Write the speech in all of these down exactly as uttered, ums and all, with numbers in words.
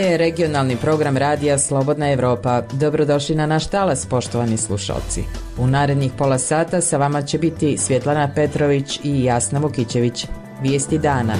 je regionalni program radija Slobodna Evropa. Dobrodošli na naš talas, poštovani slušalci. U narednih pola sata sa vama će biti Svjetlana Petrović i Jasna Vukićević. Vijesti dana.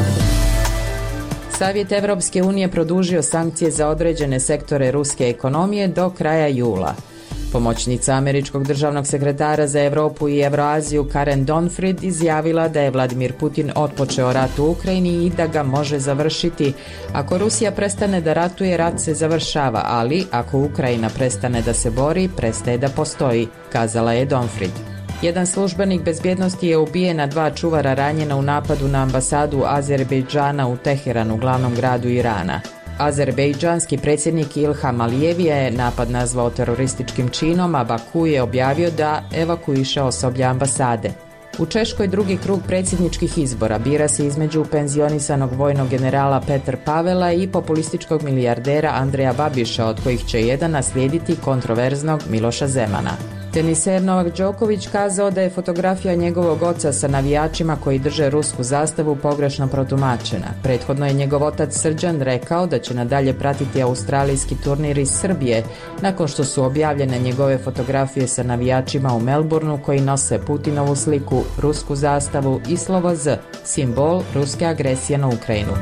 Savjet Evropske unije produžio sankcije za određene sektore ruske ekonomije do kraja jula. Pomoćnica američkog državnog sekretara za Evropu i Evroaziju Karen Donfrid izjavila da je Vladimir Putin otpočeo rat u Ukrajini i da ga može završiti. Ako Rusija prestane da ratuje, rat se završava, ali ako Ukrajina prestane da se bori, prestaje da postoji, kazala je Donfrid. Jedan službenik bezbjednosti je ubijen, a dva čuvara ranjena u napadu na ambasadu Azerbejdžana u Teheranu, glavnom gradu Irana. Azerbejdžanski predsjednik Ilham Alijev je napad nazvao terorističkim činom, a Baku je objavio da evakuiše osoblje ambasade. U Češkoj drugi krug predsjedničkih izbora bira se između penzionisanog vojnog generala Petra Pavela i populističkog milijardera Andreja Babiša, od kojih će jedan naslijediti kontroverznog Miloša Zemana. Teniser Novak Đoković kazao da je fotografija njegovog oca sa navijačima koji drže rusku zastavu pogrešno protumačena. Prethodno je njegov otac Srđan rekao da će nadalje pratiti australijski turnir iz Srbije, nakon što su objavljene njegove fotografije sa navijačima u Melbourneu koji nose Putinovu sliku, rusku zastavu i slovo Z, simbol ruske agresije na Ukrajinu.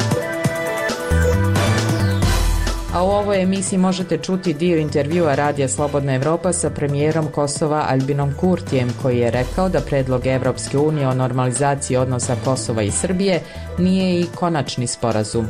A u ovoj emisiji možete čuti dio intervjua Radija Slobodna Evropa sa premijerom Kosova Albinom Kurtijem, koji je rekao da predlog Evropske unije o normalizaciji odnosa Kosova i Srbije nije i konačni sporazum.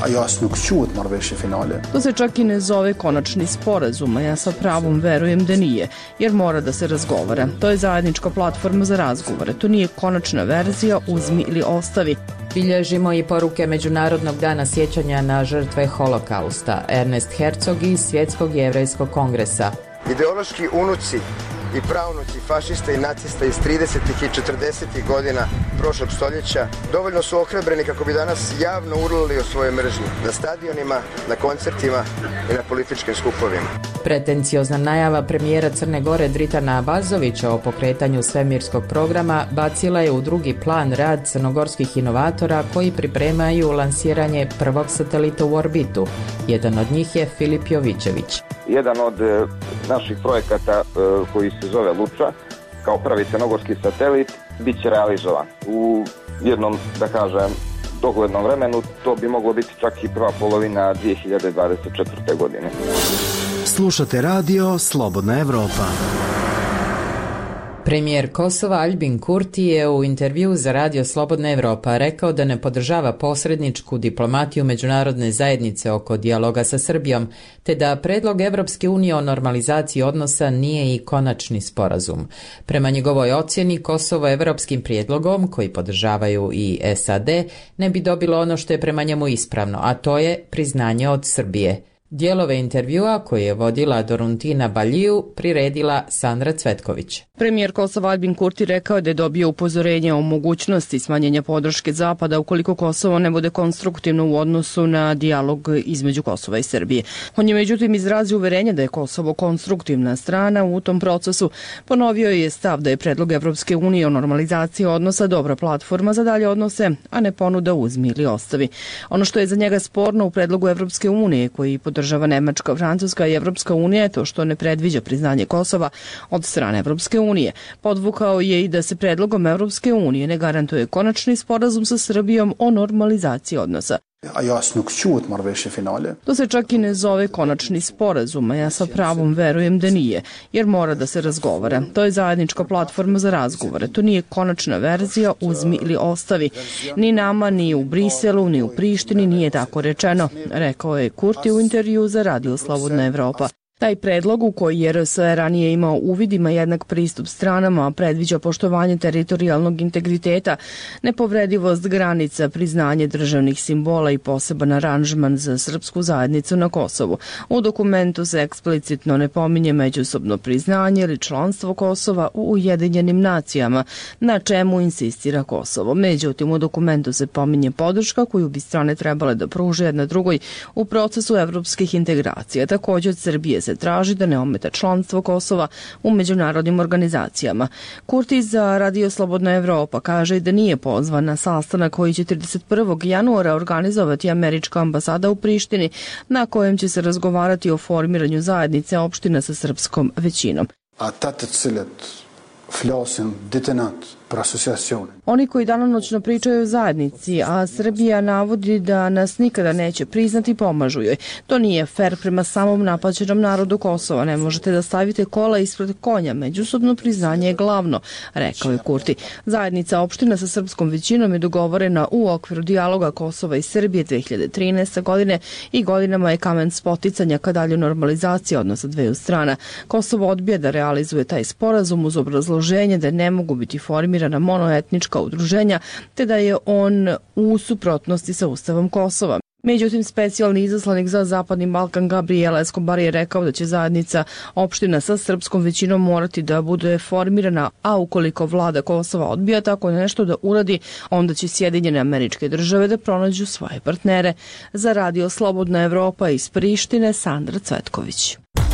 To se čak i ne zove konačni sporazum, a ja sa pravom verujem da nije, jer mora da se razgovara. To je zajednička platforma za razgovore, to nije konačna verzija uzmi ili ostavi. Bilježimo i poruke Međunarodnog dana sjećanja na žrtve Holokausta. Ernest Herzog iz Svjetskog jevrejskog kongresa. Ideološki unuci i pravnuci fašista i nacista iz tridesetih i četrdesetih godina prošlog stoljeća dovoljno su ohrabreni kako bi danas javno urlali o svojoj mržnji na stadionima, na koncertima i na političkim skupovima. Pretenciozna najava premijera Crne Gore Dritana Abazovića o pokretanju svemirskog programa bacila je u drugi plan rad crnogorskih inovatora koji pripremaju lansiranje prvog satelita u orbitu. Jedan od njih je Filip Jovićević. Jedan od e, naših projekata e, koji se zove Luča, kao prvi crnogorski satelit, bit će realizovan. U jednom, da kažem, doglednom vremenu to bi moglo biti čak i prva polovina dvije hiljade dvadeset četvrte. godine. Slušate radio Slobodna Evropa. Premijer Kosova Albin Kurti je u intervjuu za Radio Slobodna Evropa rekao da ne podržava posredničku diplomatiju međunarodne zajednice oko dijaloga sa Srbijom, te da predlog Evropske unije o normalizaciji odnosa nije i konačni sporazum. Prema njegovoj ocjeni, Kosovo evropskim prijedlogom, koji podržavaju i S A D, ne bi dobilo ono što je prema njemu ispravno, a to je priznanje od Srbije. Dijelove intervjua koje je vodila Doruntina Baljiju priredila Sandra Cvetković. Premijer Kosova Albin Kurti rekao da je dobio upozorenje o mogućnosti smanjenja podrške Zapada ukoliko Kosovo ne bude konstruktivno u odnosu na dijalog između Kosova i Srbije. On je međutim izrazio uverenje da je Kosovo konstruktivna strana u tom procesu. Ponovio je stav da je predlog Evropske unije o normalizaciji odnosa dobra platforma za dalje odnose, a ne ponuda uzmi ili ostavi. Ono što je za njega sporno u predlogu Evropske unije koji podržava Nemačka, Francuska i Evropska unija je to što ne predviđa priznanje Kosova od strane Evropske unije. Podvukao je i da se predlogom Evropske unije ne garantuje konačni sporazum sa Srbijom o normalizaciji odnosa. To se čak i ne zove konačni sporazum, a ja sa pravom verujem da nije, jer mora da se razgovara. To je zajednička platforma za razgovore, to nije konačna verzija uzmi ili ostavi. Ni nama, ni u Briselu, ni u Prištini nije tako rečeno, rekao je Kurti u intervju za Radio Slobodna Evropa. Taj predlog u koji je R S ranije imao uvid ima jednak pristup stranama, predviđa poštovanje teritorijalnog integriteta, nepovredivost granica, priznanje državnih simbola i poseban aranžman za srpsku zajednicu na Kosovu. U dokumentu se eksplicitno ne pominje međusobno priznanje ili članstvo Kosova u Ujedinjenim nacijama, na čemu insistira Kosovo. Međutim, u dokumentu se pominje podrška koju bi strane trebale da pruže jedna drugoj u procesu evropskih integracija. Također od Srbije se se traži da ne ometa članstvo Kosova u međunarodnim organizacijama. Kurti za Radio Slobodna Evropa kaže da nije pozvan na sastanak koji će trideset prvog januara organizovati američka ambasada u Prištini, na kojem će se razgovarati o formiranju zajednice opština sa srpskom većinom. Oni koji danonoćno pričaju o zajednici, a Srbija navodi da nas nikada neće priznati, pomažu joj. To nije fer prema samom napaćenom narodu Kosova. Ne možete da stavite kola ispred konja. Međusobno priznanje je glavno, rekao je Kurti. Zajednica opština sa srpskom većinom je dogovorena u okviru dijaloga Kosova i Srbije dve hiljade trinaeste. godine i godinama je kamen spoticanja ka dalju normalizaciji odnosa dveju strana. Kosovo odbija da realizuje taj sporazum uz obrazloženje da ne mogu biti formirani na monoetnička udruženja, te da je on u suprotnosti sa Ustavom Kosova. Međutim, specijalni izaslanik za Zapadni Balkan Gabriel Escobar je rekao da će zajednica opština sa srpskom većinom morati da bude formirana, a ukoliko vlada Kosova odbija tako nešto da uradi, onda će Sjedinjene Američke Države da pronađu svoje partnere. Za Radio Slobodna Evropa iz Prištine, Sandra Cvetković.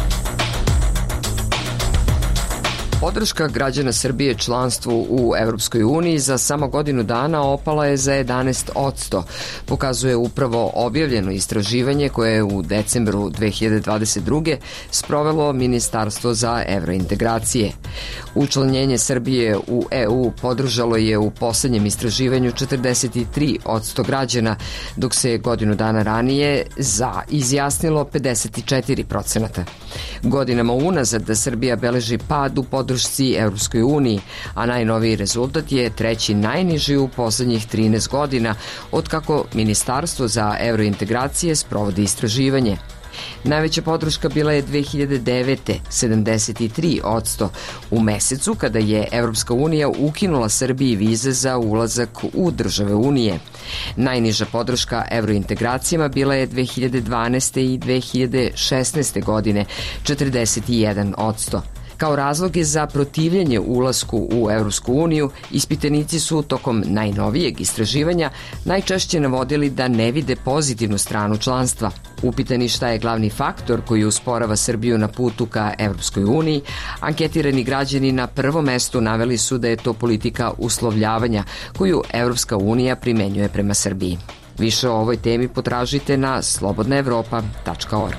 Podrška građana Srbije članstvu u Evropskoj uniji za samo godinu dana opala je za jedanaest posto, pokazuje upravo objavljeno istraživanje koje je u decembru dve hiljade dvadeset druge. sprovelo Ministarstvo za evrointegracije. Učlanjenje Srbije u E U podržalo je u poslednjem istraživanju četrdeset tri posto građana, dok se godinu dana ranije za izjasnilo pedeset četiri posto. Godinama unazad da Srbija beleži pad u podršci Evropskoj uniji, a najnoviji rezultat je treći najniži u poslednjih trinaest godina od kako Ministarstvo za evrointegracije sprovodi istraživanje. Najveća podrška bila je dve hiljade devete. sedamdeset tri posto u mesecu kada je Evropska unija ukinula Srbiji vize za ulazak u države Unije. Najniža podrška evrointegracijama bila je dve hiljade dvanaeste. i dve hiljade šesnaeste. godine, četrdeset jedan posto. Kao razloge za protivljenje ulasku u Evropsku uniju, ispitanici su tokom najnovijeg istraživanja najčešće navodili da ne vide pozitivnu stranu članstva. Upitani šta je glavni faktor koji usporava Srbiju na putu ka Evropskoj uniji, anketirani građani na prvom mestu naveli su da je to politika uslovljavanja koju Evropska unija primenjuje prema Srbiji. Više o ovoj temi potražite na slobodna evropa tačka org.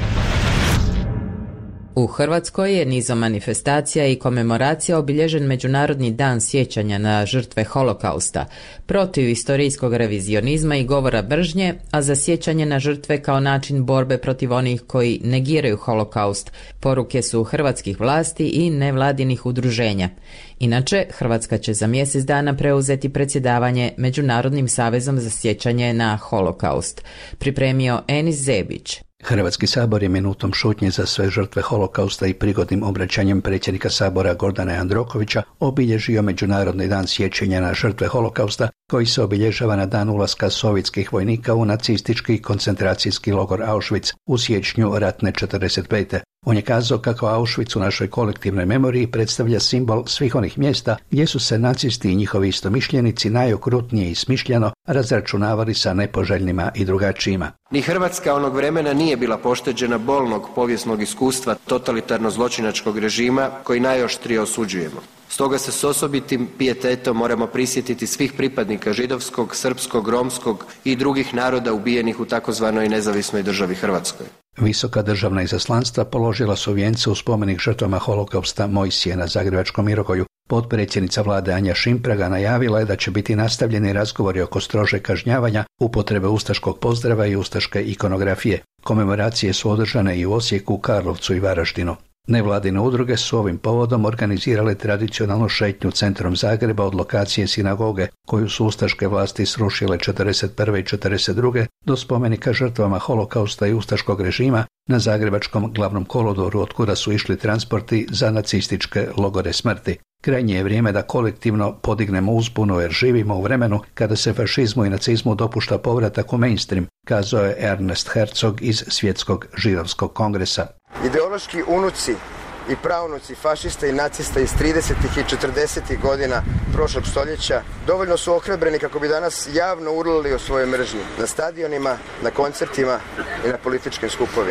U Hrvatskoj je nizom manifestacija i komemoracija obilježen Međunarodni dan sjećanja na žrtve holokausta, protiv istorijskog revizionizma i govora mržnje, a za sjećanje na žrtve kao način borbe protiv onih koji negiraju holokaust, poruke su hrvatskih vlasti i nevladinih udruženja. Inače, Hrvatska će za mjesec dana preuzeti predsjedavanje Međunarodnim savezom za sjećanje na holokaust. Pripremio Enis Zebić. Hrvatski sabor je minutom šutnje za sve žrtve holokausta i prigodnim obraćanjem predsjednika sabora Gordana Jandrokovića obilježio Međunarodni dan sjećanja na žrtve holokausta koji se obilježava na dan ulaska sovjetskih vojnika u nacistički koncentracijski logor Auschwitz u siječnju ratne četrdeset pete. On je kazao kako Auschwitz u našoj kolektivnoj memoriji predstavlja simbol svih onih mjesta gdje su se nacisti i njihovi istomišljenici najokrutnije i smišljeno razračunavali sa nepoželjnima i drugačijima. Ni Hrvatska onog vremena nije bila pošteđena bolnog povijesnog iskustva totalitarno-zločinačkog režima koji najoštrije osuđujemo. Stoga se s osobitim pijetetom moramo prisjetiti svih pripadnika židovskog, srpskog, romskog i drugih naroda ubijenih u takozvanoj nezavisnoj državi Hrvatskoj. Visoka državna izaslanstva položila su vijence u spomenik žrtvama holokausta Mojsije na Zagrebačkom Mirogoju. Potpredsjednica vlade Anja Šimpraga najavila je da će biti nastavljeni razgovori oko strožeg kažnjavanja, upotrebe ustaškog pozdrava i ustaške ikonografije. Komemoracije su održane i u Osijeku, Karlovcu i Varaždinu. Nevladine udruge su ovim povodom organizirale tradicionalnu šetnju centrom Zagreba od lokacije sinagoge, koju su ustaške vlasti srušile četrdeset prve i četrdeset druge do spomenika žrtvama holokausta i ustaškog režima na Zagrebačkom glavnom kolodoru, od kuda su išli transporti za nacističke logore smrti. Krajnje je vrijeme da kolektivno podignemo uzbunu jer živimo u vremenu kada se fašizmu i nacizmu dopušta povratak u mainstream, kazao je Ernest Herzog iz Svjetskog židovskog kongresa. Ideološki unuci i pravnuci fašista i nacista iz tridesetih i četrdesetih godina prošlog stoljeća dovoljno su ohrabreni kako bi danas javno urlali o svojoj mržnji na stadionima, na koncertima i na političkim skupovima.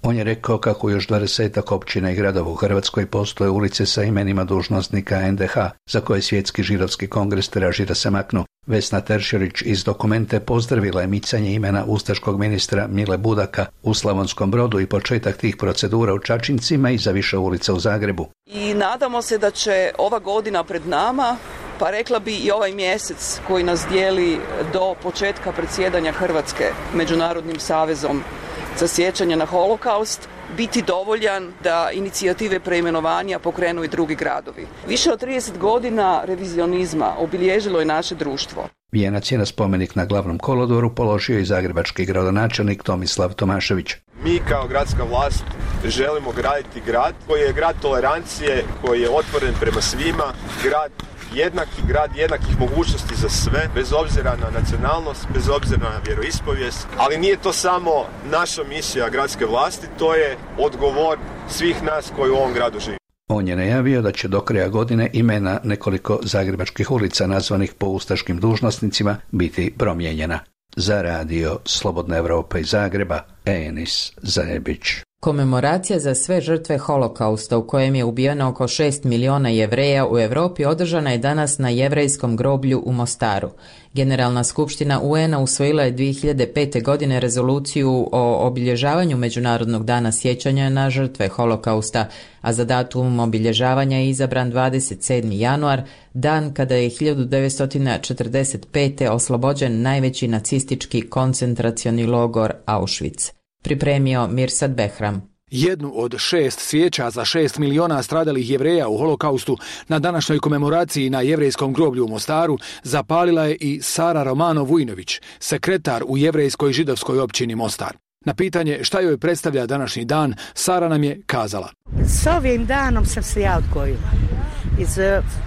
On je rekao kako još dvadesetak općina i gradova u Hrvatskoj postoje ulice sa imenima dužnosnika en de ha, za koje Svjetski židovski kongres traži da se maknu. Vesna Teršerić iz Dokumente pozdravila je micanje imena ustaškog ministra Mile Budaka u Slavonskom Brodu i početak tih procedura u Čačincima i za više ulica u Zagrebu. I nadamo se da će ova godina pred nama, pa rekla bi i ovaj mjesec koji nas dijeli do početka predsjedanja Hrvatske Međunarodnim savezom za sjećanje na holokaust, biti dovoljan da inicijative preimenovanja pokrenu i drugi gradovi. Više od trideset godina revizionizma obilježilo je naše društvo. Vijenac je na spomenik na Glavnom kolodvoru položio i zagrebački gradonačelnik Tomislav Tomašević. Mi kao gradska vlast želimo graditi grad koji je grad tolerancije, koji je otvoren prema svima, grad jednaki grad jednakih mogućnosti za sve, bez obzira na nacionalnost, bez obzira na vjeroispovijest, ali nije to samo naša misija gradske vlasti, to je odgovor svih nas koji u ovom gradu živi. On je najavio da će do kraja godine imena nekoliko zagrebačkih ulica nazvanih po ustaškim dužnosnicima biti promijenjena. Za radio Slobodna Evropa iz Zagreba, Enis Zajebić. Komemoracija za sve žrtve holokausta u kojem je ubijeno oko šest miliona Jevreja u Europi održana je danas na jevrejskom groblju u Mostaru. Generalna skupština u en a usvojila je dvije hiljade pete. godine rezoluciju o obilježavanju Međunarodnog dana sjećanja na žrtve holokausta, a za datum obilježavanja je izabran dvadeset sedmi januar, dan kada je hiljadu devetsto četrdeset pete. oslobođen najveći nacistički koncentracioni logor Auschwitz. Pripremio Mirsad Behram. Jednu od šest svijeća za šest miliona stradalih Jevreja u holokaustu na današnjoj komemoraciji na jevrejskom groblju u Mostaru zapalila je i Sara Romano-Vujnović, sekretar u jevrejskoj židovskoj općini Mostar. Na pitanje šta joj predstavlja današnji dan, Sara nam je kazala. S ovim danom sam se ja odgojila. Iz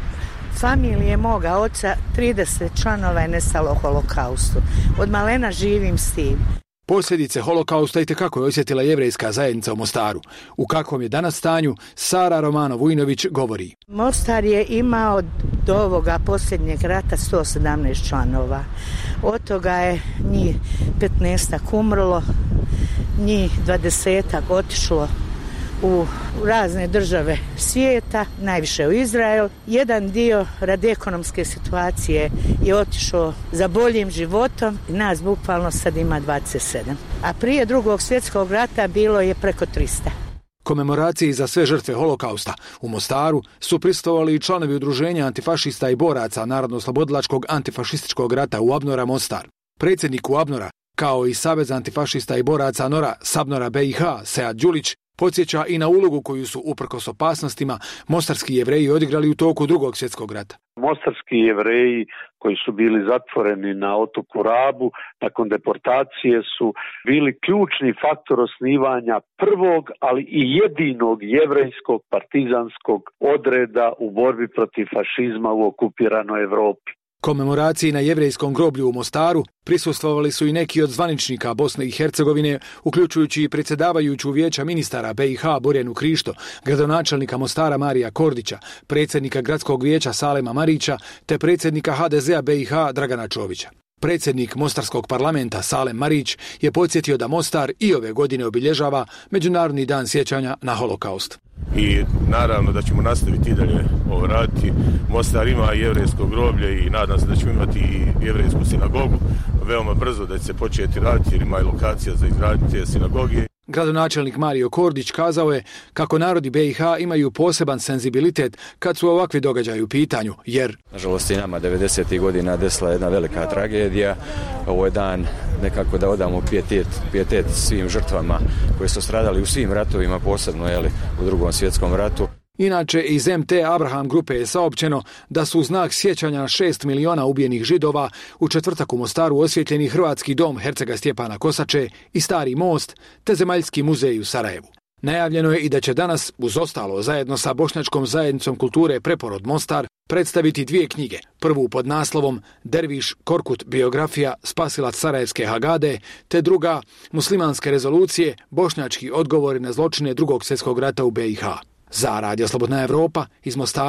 familije moga oca trideset članova je nestalo u holokaustu. Od malena živim s tim. Posljedice holokausta itekako je osjetila jevrejska zajednica u Mostaru. U kakvom je danas stanju, Sara Romano-Vujnović govori. Mostar je imao do ovoga posljednjeg rata sto sedamnaest članova. Od toga je njih petnaestak umrlo, njih dvadesetak otišlo u razne države svijeta, najviše u Izrael. Jedan dio radi ekonomske situacije je otišao za boljim životom. Nas bukvalno sad ima dvadeset sedam. A prije drugog svjetskog rata bilo je preko tristo. Komemoraciji za sve žrtve holokausta u Mostaru su prisustvovali i članovi udruženja antifašista i boraca Narodno-oslobodilačkog antifašističkog rata u Abnora Mostar. Predsjednik u Abnora, kao i Savez antifašista i boraca Nora Sabnora be i ha Sead Đulić, podsjeća i na ulogu koju su, uprkos opasnostima, mostarski Jevreji odigrali u toku drugog svjetskog rata. Mostarski Jevreji koji su bili zatvoreni na otoku Rabu nakon deportacije su bili ključni faktor osnivanja prvog, ali i jedinog jevrejskog partizanskog odreda u borbi protiv fašizma u okupiranoj Europi. Komemoraciji na jevrejskom groblju u Mostaru prisustvovali su i neki od zvaničnika Bosne i Hercegovine, uključujući i predsjedavajuću vijeća ministara be i ha Borjanu Krišto, gradonačelnika Mostara Marija Kordića, predsjednika gradskog vijeća Salema Marića te predsjednika ha de zea be i ha Dragana Čovića. Predsjednik Mostarskog parlamenta Salem Marić je podsjetio da Mostar i ove godine obilježava Međunarodni dan sjećanja na holokaust. I naravno da ćemo nastaviti i dalje ovo raditi. Mostar ima jevrejsko groblje i nadam se da ćemo imati i jevrejsku sinagogu veoma brzo, da će se početi raditi jer ima i lokacija za izgradnju te sinagoge. Gradonačelnik Mario Kordić kazao je kako narodi be i ha imaju poseban senzibilitet kad su ovakvi događaji u pitanju, jer... Nažalost i nama devedesetih godina desila jedna velika tragedija. Ovo je dan nekako da odamo pijetet, pijetet svim žrtvama koji su stradali u svim ratovima, posebno jeli, u drugom svjetskom ratu. Inače, iz em te Abraham grupe je saopćeno da su u znak sjećanja na šest miliona ubijenih Židova u četvrtak u Mostaru osvjetljeni Hrvatski dom Hercega Stjepana Kosače i Stari most, te Zemaljski muzej u Sarajevu. Najavljeno je i da će danas, uz ostalo, zajedno sa Bošnjačkom zajednicom kulture Preporod Mostar, predstaviti dvije knjige. Prvu pod naslovom Derviš Korkut biografija spasilac Sarajevske Hagade, te druga Muslimanske rezolucije, bošnjački odgovori na zločine drugog svjetskog rata u be i ha. Za Radio Slobodna Evropa iz Mostara,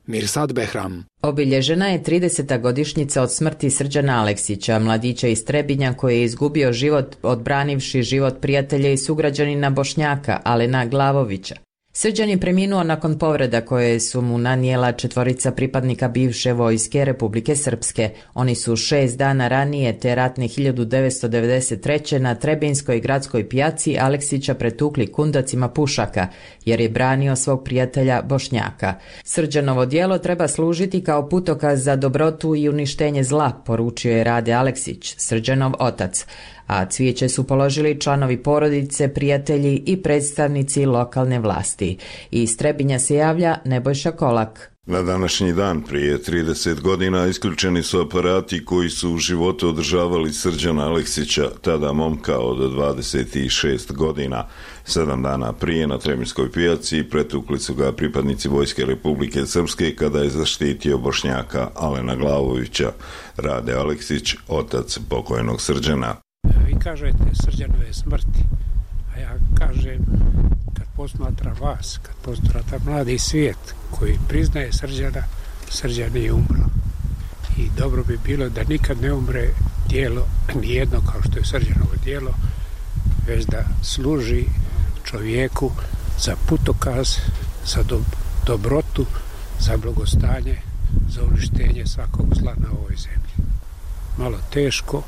Mirsad Behram. Obilježena je trideseta godišnjica od smrti Srđana Aleksića, mladića iz Trebinja koji je izgubio život odbranivši život prijatelja i sugrađanina Bošnjaka, Alena Glavovića. Srđan je preminuo nakon povreda koje su mu nanijela četvorica pripadnika bivše vojske Republike Srpske. Oni su šest dana ranije te ratne hiljadu devetsto devedeset treće na Trebinskoj gradskoj pijaci Aleksića pretukli kundacima pušaka, jer je branio svog prijatelja Bošnjaka. Srđanovo djelo treba služiti kao putokaz za dobrotu i uništenje zla, poručio je Rade Aleksić, Srđanov otac. A cvijeće su položili članovi porodice, prijatelji i predstavnici lokalne vlasti. Iz Trebinja se javlja Nebojša Kolak. Na današnji dan prije trideset godina isključeni su aparati koji su u životu održavali Srđana Aleksića, tada momka od dvadeset šest godina. Sedam dana prije na Trebinskoj pijaci pretukli su ga pripadnici vojske Republike Srpske kada je zaštitio Bošnjaka Alena Glavovića. Rade Aleksić, otac pokojnog Srđana. Vi kažete Srđanove smrti, a ja kažem kad posmatra vas, kad posmatra mladi svijet koji priznaje Srđana, Srđan nije umro. I dobro bi bilo da nikad ne umre djelo, nijedno kao što je Srđanovo djelo, već da služi čovjeku za putokaz, za do, dobrotu, za blagostanje, za uništenje svakog zla na ovoj zemlji. Malo teško,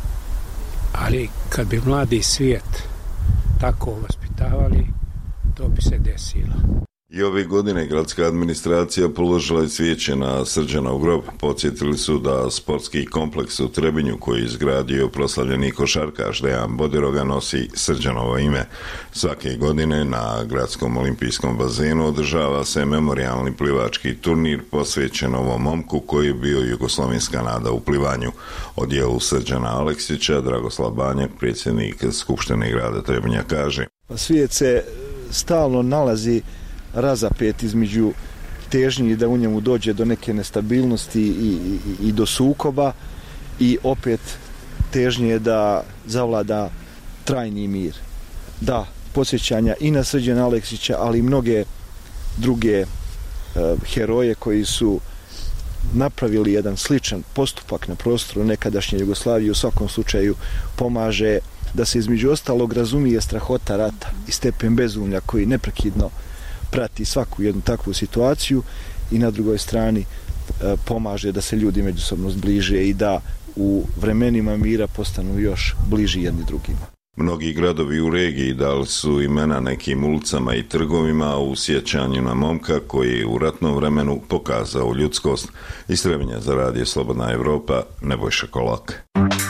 ali kad bi mladi svijet tako vaspitavali, to bi se desilo. I ove godine gradska administracija položila je cvijeće na Srđanov grob. Podsjetili su da sportski kompleks u Trebinju koji je izgradio proslavljeni košarkaš Dejan Bodiroga nosi Srđanovo ime. Svake godine na gradskom olimpijskom bazenu održava se memorijalni plivački turnir posvećen ovom momku koji je bio jugoslovenska nada u plivanju. O djelu Srđana Aleksića Dragoslav Banjak, predsjednik Skupštine grada Trebinja, kaže: Svijet se stalno nalazi razapet između težnji da u njemu dođe do neke nestabilnosti i, i, i do sukoba i opet težnje da zavlada trajni mir. Da, podsjećanja i na Srđana Aleksića, ali i mnoge druge uh, heroje koji su napravili jedan sličan postupak na prostoru nekadašnje Jugoslavije, u svakom slučaju pomaže da se između ostalog razumije strahota rata i stepen bezumlja koji neprekidno prati svaku jednu takvu situaciju i na drugoj strani e, pomaže da se ljudi međusobno zbliže i da u vremenima mira postanu još bliži jedni drugima. Mnogi gradovi u regiji dali su imena nekim ulicama i trgovima u sjećanju na momka koji je u ratnom vremenu pokazao ljudskost. Iz Trebinja za radio Slobodna Evropa, Nebojša Kolak.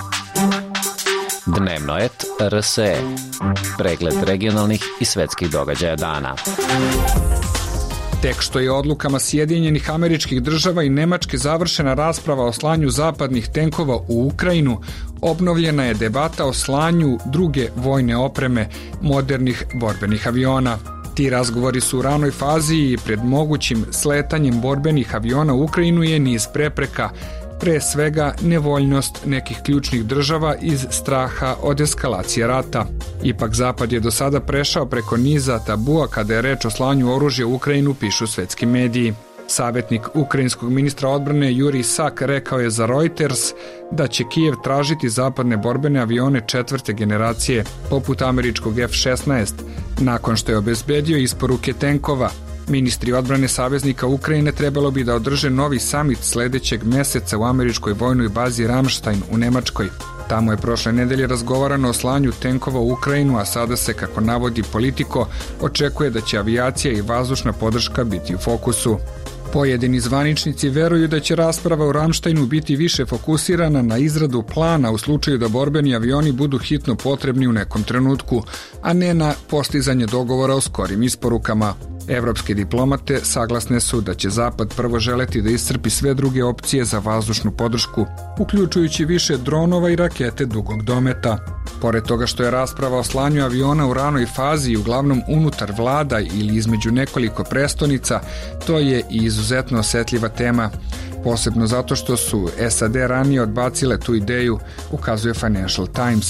Dnevnoet R S E. Pregled regionalnih i svetskih događaja dana. Tek što je odlukama Sjedinjenih Američkih Država i Nemačke završena rasprava o slanju zapadnih tenkova u Ukrajinu, obnovljena je debata o slanju druge vojne opreme modernih borbenih aviona. Ti razgovori su u ranoj fazi i pred mogućim sletanjem borbenih aviona u Ukrajinu je niz prepreka, pre svega nevoljnost nekih ključnih država iz straha od eskalacije rata. Ipak Zapad je do sada prešao preko niza tabua kada je reč o slanju oružja u Ukrajinu, pišu svetski mediji. Savjetnik ukrajinskog ministra odbrane Jurij Sak rekao je za Reuters da će Kijev tražiti zapadne borbene avione četvrte generacije, poput američkog F šesnaest, nakon što je obezbedio isporuke tenkova. Ministri odbrane saveznika Ukrajine trebalo bi da održe novi samit sledećeg meseca u američkoj vojnoj bazi Ramstein u Nemačkoj. Tamo je prošle nedelje razgovarano o slanju tenkova u Ukrajinu, a sada se, kako navodi Politico, očekuje da će avijacija i vazdušna podrška biti u fokusu. Pojedini zvaničnici veruju da će rasprava u Ramsteinu biti više fokusirana na izradu plana u slučaju da borbeni avioni budu hitno potrebni u nekom trenutku, a ne na postizanje dogovora o skorim isporukama. Evropske diplomate saglasne su da će Zapad prvo želeti da iscrpi sve druge opcije za vazdušnu podršku, uključujući više dronova i rakete dugog dometa. Pored toga što je rasprava o slanju aviona u ranoj fazi i uglavnom unutar vlada ili između nekoliko prestonica, to je i izuzetno osetljiva tema, posebno zato što su S A D ranije odbacile tu ideju, ukazuje Financial Times.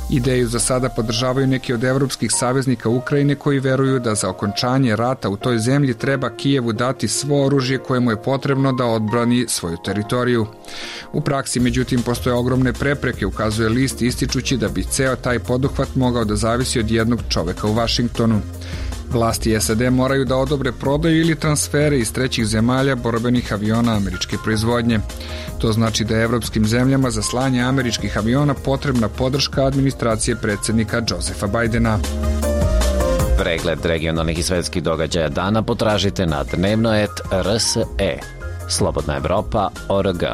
Ideju za sada podržavaju neki od evropskih saveznika Ukrajine koji veruju da za okončanje rata u toj zemlji treba Kijevu dati svo oružje koje mu je potrebno da odbrani svoju teritoriju. U praksi, međutim, postoje ogromne prepreke, ukazuje list, ističući da bi ceo taj poduhvat mogao da zavisi od jednog čoveka u Vašingtonu. Vlasti S A D moraju da odobre prodaju ili transfere iz trećih zemalja borbenih aviona američke proizvodnje. To znači da je evropskim zemljama za slanje američkih aviona potrebna podrška administracije predsjednika Josefa Bajdena. Pregled regionalnih i svetskih događaja dana potražite na dnevnoet R S E. Slobodna Evropa точка о р г.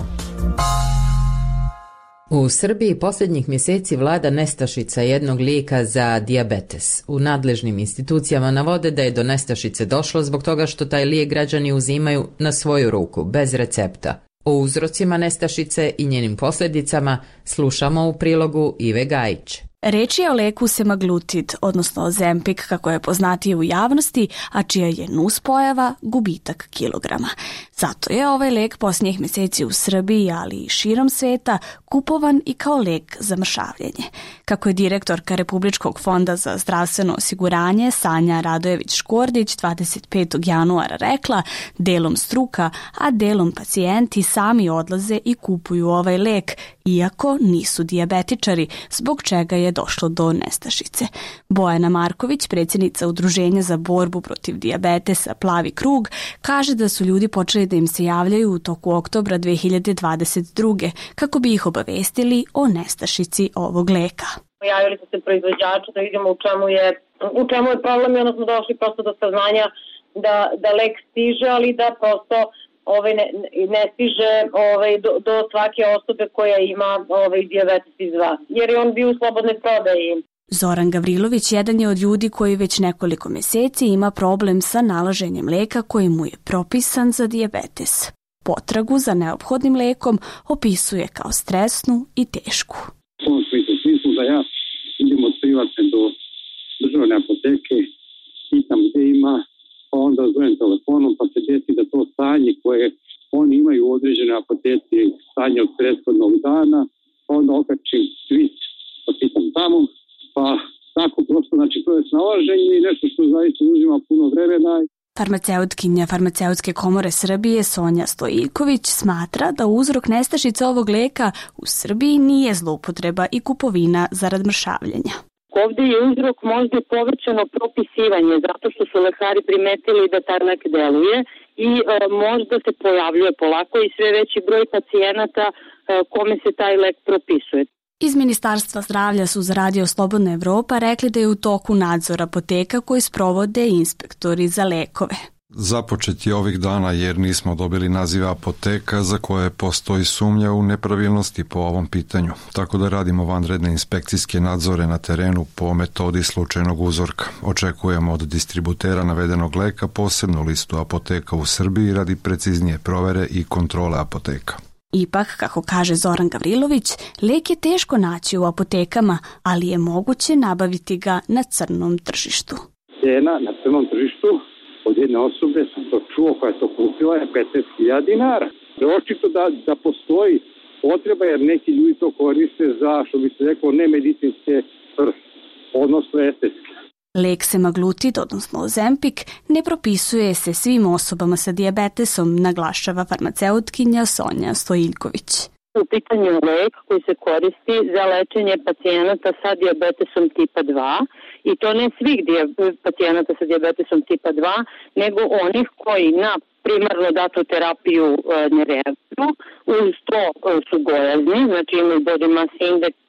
U Srbiji posljednjih mjeseci vlada nestašica jednog lijeka za dijabetes. U nadležnim institucijama navode da je do nestašice došlo zbog toga što taj lijek građani uzimaju na svoju ruku, bez recepta. O uzrocima nestašice i njenim posljedicama slušamo u prilogu Ive Gajić. Reč je o leku semaglutid, odnosno Ozempic kako je poznatiji u javnosti, a čija je nuspojava gubitak kilograma. Zato je ovaj lek posljednjih mjeseci u Srbiji, ali i širom sveta, kupovan i kao lek za mršavljenje. Kako je direktorka Republičkog fonda za zdravstveno osiguranje Sanja Radojević-Škordić dvadeset petog januara rekla, delom struka, a delom pacijenti sami odlaze i kupuju ovaj lek, iako nisu dijabetičari, zbog čega je došlo do nestašice. Bojana Marković, predsjednica Udruženja za borbu protiv dijabetesa Plavi krug, kaže da su ljudi počeli da im se javljaju u toku oktobra dve hiljade dvadeset druge kako bi ih obavestili o nestašici ovog leka. Javili su se proizvođači da vidimo u čemu je, u čemu je problem i onda smo došli prosto do saznanja da, da lek stiže, ali da prosto ovaj, ne, ne stiže ovaj, do, do svake osobe koja ima ovaj, dijabetes iz dva, jer je on bio u slobodnoj prodaji. Zoran Gavrilović jedan je od ljudi koji već nekoliko mjeseci ima problem sa nalaženjem leka koji mu je propisan za dijabetes. Potragu za neophodnim lekom opisuje kao stresnu i tešku. U tom smislu, smislu da ja idem od privatne do državne apoteke, pitam gdje ima, pa onda zovem telefonom, pa se desi da to stanje koje oni imaju u određene apoteci, stanje od prethodnog dana, pa onda okačim twist, pa pitam tamo, pa tako prosto, znači to je snalaženje i nešto što zaista uzima puno vremena. Farmaceutkinja Farmaceutske komore Srbije Sonja Stojiljković smatra da uzrok nestašice ovog leka u Srbiji nije zloupotreba i kupovina zarad mršavljenja. Ovdje je uzrok možda povrćeno propisivanje, zato što su lekari primetili da taj lek deluje i e, možda se pojavljuje polako i sve veći broj pacijenata e, kome se taj lek propisuje. Iz Ministarstva zdravlja su za Radio Slobodna Evropa rekli da je u toku nadzor apoteka koji sprovode inspektori za lekove. Započet je ovih dana jer nismo dobili nazive apoteka za koje postoji sumnja u nepravilnosti po ovom pitanju, tako da radimo vanredne inspekcijske nadzore na terenu po metodi slučajnog uzorka. Očekujemo od distributera navedenog leka posebnu listu apoteka u Srbiji radi preciznije provere i kontrole apoteka. Ipak, kako kaže Zoran Gavrilović, lek je teško naći u apotekama, ali je moguće nabaviti ga na crnom tržištu. Cena na crnom tržištu od jedne osobe, sam to čuo, koja je to kupila, je petnaest hiljada dinara. Očito da, da postoji potreba, jer neki ljudi to koriste za, što bi se rekao, nemedicinske svrhe, odnosno estetske. Lek semaglutid, odnosno Ozempic, ne propisuje se svim osobama sa dijabetesom, naglašava farmaceutkinja Sonja Stojiljković. U pitanju je lek koji se koristi za lečenje pacijenata sa dijabetesom tipa dva i to ne svih pacijenata sa dijabetesom tipa dva, nego onih koji na primarno datu terapiju e, ne reaguju, uz to e, su gojazni, znači imaju body mass index e,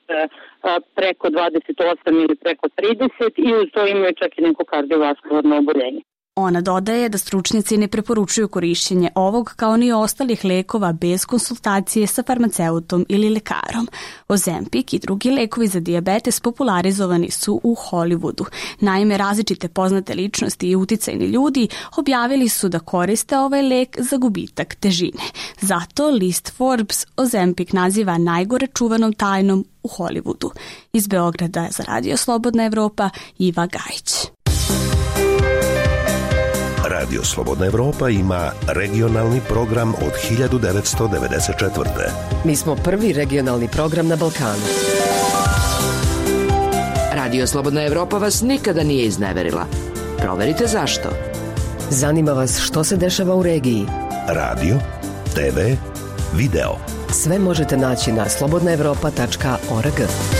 preko dvadeset osam ili preko trideset i uz to imaju čak i neko kardiovaskularno oboljenje. Ona dodaje da stručnjaci ne preporučuju korišćenje ovog kao ni ostalih lekova bez konsultacije sa farmaceutom ili lekarom. Ozempic i drugi lekovi za dijabetes popularizovani su u Hollywoodu. Naime, različite poznate ličnosti i uticajni ljudi objavili su da koriste ovaj lek za gubitak težine. Zato list Forbes Ozempic naziva najgore čuvanom tajnom u Hollywoodu. Iz Beograda za Radio Slobodna Evropa, Iva Gajić. Radio Slobodna Evropa ima regionalni program od hiljadu devetsto devedeset četvrte. Mi smo prvi regionalni program na Balkanu. Radio Slobodna Evropa vas nikada nije izneverila. Proverite zašto. Zanima vas što se dešava u regiji? Radio, te ve, video. Sve možete naći na slobodna evropa tačka org.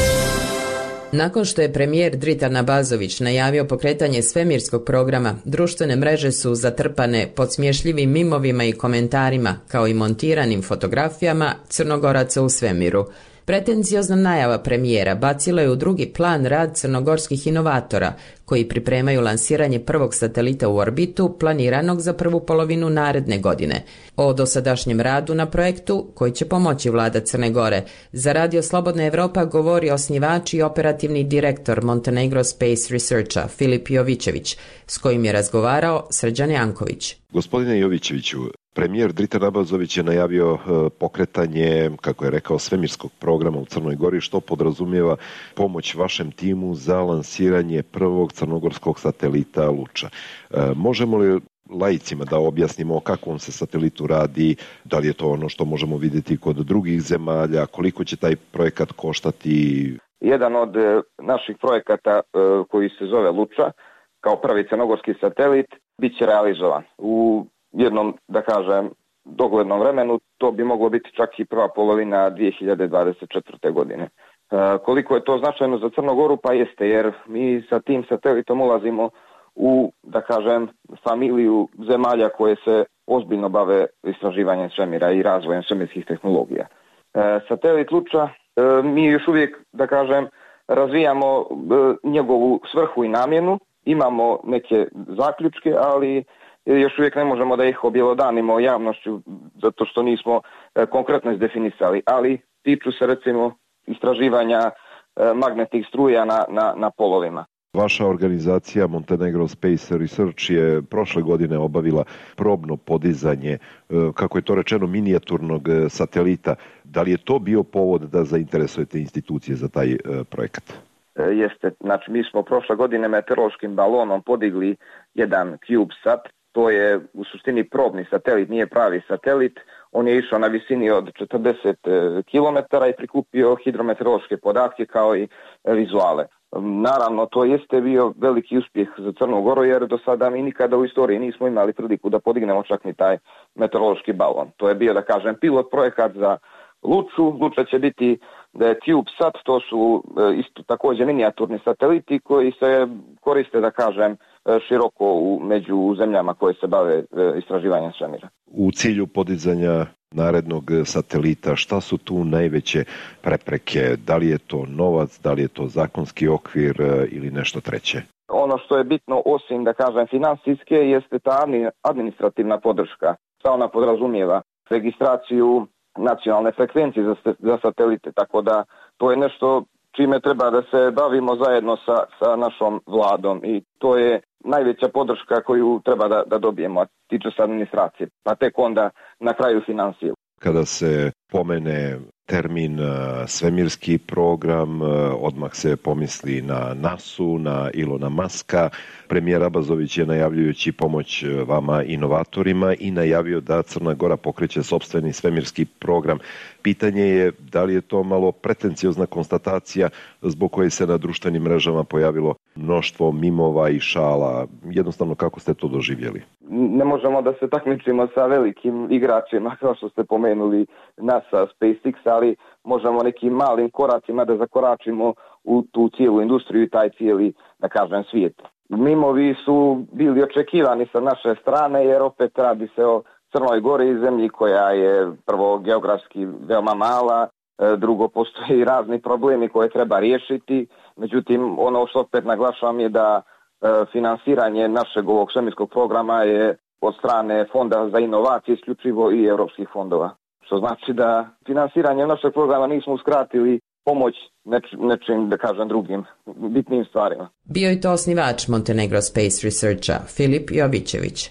Nakon što je premijer Dritan Abazović najavio pokretanje svemirskog programa, društvene mreže su zatrpane podsmješljivim mimovima i komentarima, kao i montiranim fotografijama Crnogoraca u svemiru. Pretenziozna najava premijera bacila je u drugi plan rad crnogorskih inovatora, koji pripremaju lansiranje prvog satelita u orbitu planiranog za prvu polovinu naredne godine. O dosadašnjem radu na projektu, koji će pomoći vlada Crne Gore, za Radio Slobodna Evropa govori osnivač i operativni direktor Montenegro Space Researcha Filip Jovićević, s kojim je razgovarao Srđan Janković. Gospodine Jovićeviću, premijer Dritan Abazović je najavio pokretanje, kako je rekao, svemirskog programa u Crnoj Gori, što podrazumijeva pomoć vašem timu za lansiranje prvog crnogorskog satelita Luča. Možemo li laicima da objasnimo o kakvom se satelitu radi, da li je to ono što možemo vidjeti kod drugih zemalja, koliko će taj projekat koštati? Jedan od naših projekata koji se zove Luča, kao prvi crnogorski satelit, bit će realizovan u jednom, da kažem, doglednom vremenu. To bi moglo biti čak i prva polovina dvije hiljade dvadeset četvrte. godine. E, koliko je to značajno za Crnu Goru? Pa jeste, jer mi sa tim satelitom ulazimo u, da kažem, familiju zemalja koje se ozbiljno bave istraživanjem svemira i razvojem svemirskih tehnologija. E, satelit Luča, e, mi još uvijek, da kažem, razvijamo e, njegovu svrhu i namjenu, imamo neke zaključke, ali još uvijek ne možemo da ih objelodanimo javnošću zato što nismo e, konkretno izdefinisali, ali tiču se recimo istraživanja e, magnetnih struja na, na, na polovima. Vaša organizacija Montenegro Space Research je prošle godine obavila probno podizanje, e, kako je to rečeno, minijaturnog satelita. Da li je to bio povod da zainteresujete institucije za taj e, projekat? Jeste, znači mi smo prošle godine meteorološkim balonom podigli jedan CubeSat. To je u suštini probni satelit, nije pravi satelit. On je išao na visini od četrdeset kilometara i prikupio hidrometeorološke podatke kao i vizuale. Naravno, to jeste bio veliki uspjeh za Crnu Goru, jer do sada mi nikada u istoriji nismo imali priliku da podignemo čak ni taj meteorološki balon. To je bio, da kažem, pilot projekat za Luču. Luča će biti CubeSat, to su isto također minijaturni sateliti koji se koriste, da kažem, široko u, među zemljama koje se bave istraživanjem svemira. U cilju podizanja narednog satelita, šta su tu najveće prepreke? Da li je to novac, da li je to zakonski okvir ili nešto treće? Ono što je bitno, osim, da kažem, financijske, jeste ta administrativna podrška. Šta ona podrazumijeva? Registraciju nacionalne frekvencije za, za satelite, tako da to je nešto čime treba da se bavimo zajedno sa, sa našom vladom i to je najveća podrška koju treba da, da dobijemo, a tiče se administracije, pa tek onda na kraju financije. Kada se pomene termin svemirski program, odmah se pomisli na nasu, na Ilona Maska. Premijer Abazović je najavljujući pomoć vama inovatorima i najavio da Crna Gora pokreće sopstveni svemirski program. Pitanje je da li je to malo pretenciozna konstatacija zbog koje se na društvenim mrežama pojavilo mnoštvo mimova i šala. Jednostavno, kako ste to doživjeli? Ne možemo da se takmičimo sa velikim igračima, kao što ste pomenuli NASA, SpaceX, ali možemo nekim malim koracima da zakoračimo u tu cijelu industriju i taj cijeli, da kažem, svijet. Mimovi su bili očekivani sa naše strane, jer opet radi se o Crnoj Gori, zemlji koja je prvo geografski veoma mala, drugo postoji razni problemi koje treba riješiti. Međutim, ono što opet naglašavam je da finansiranje našeg ovog svemirskog programa je od strane Fonda za inovacije isključivo i europskih fondova. Što znači da finansiranje našeg programa nismo uskratili pomoć neč, nečim, da kažem, drugim bitnim stvarima. Bio je to osnivač Montenegro Space Researcha, Filip Jovićević.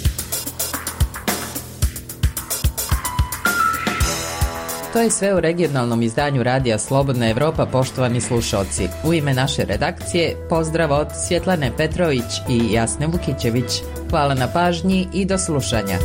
To je sve u regionalnom izdanju Radija Slobodna Evropa, poštovani slušalci. U ime naše redakcije, pozdrav od Svjetlane Petrović i Jasne Vukićević. Hvala na pažnji i do slušanja.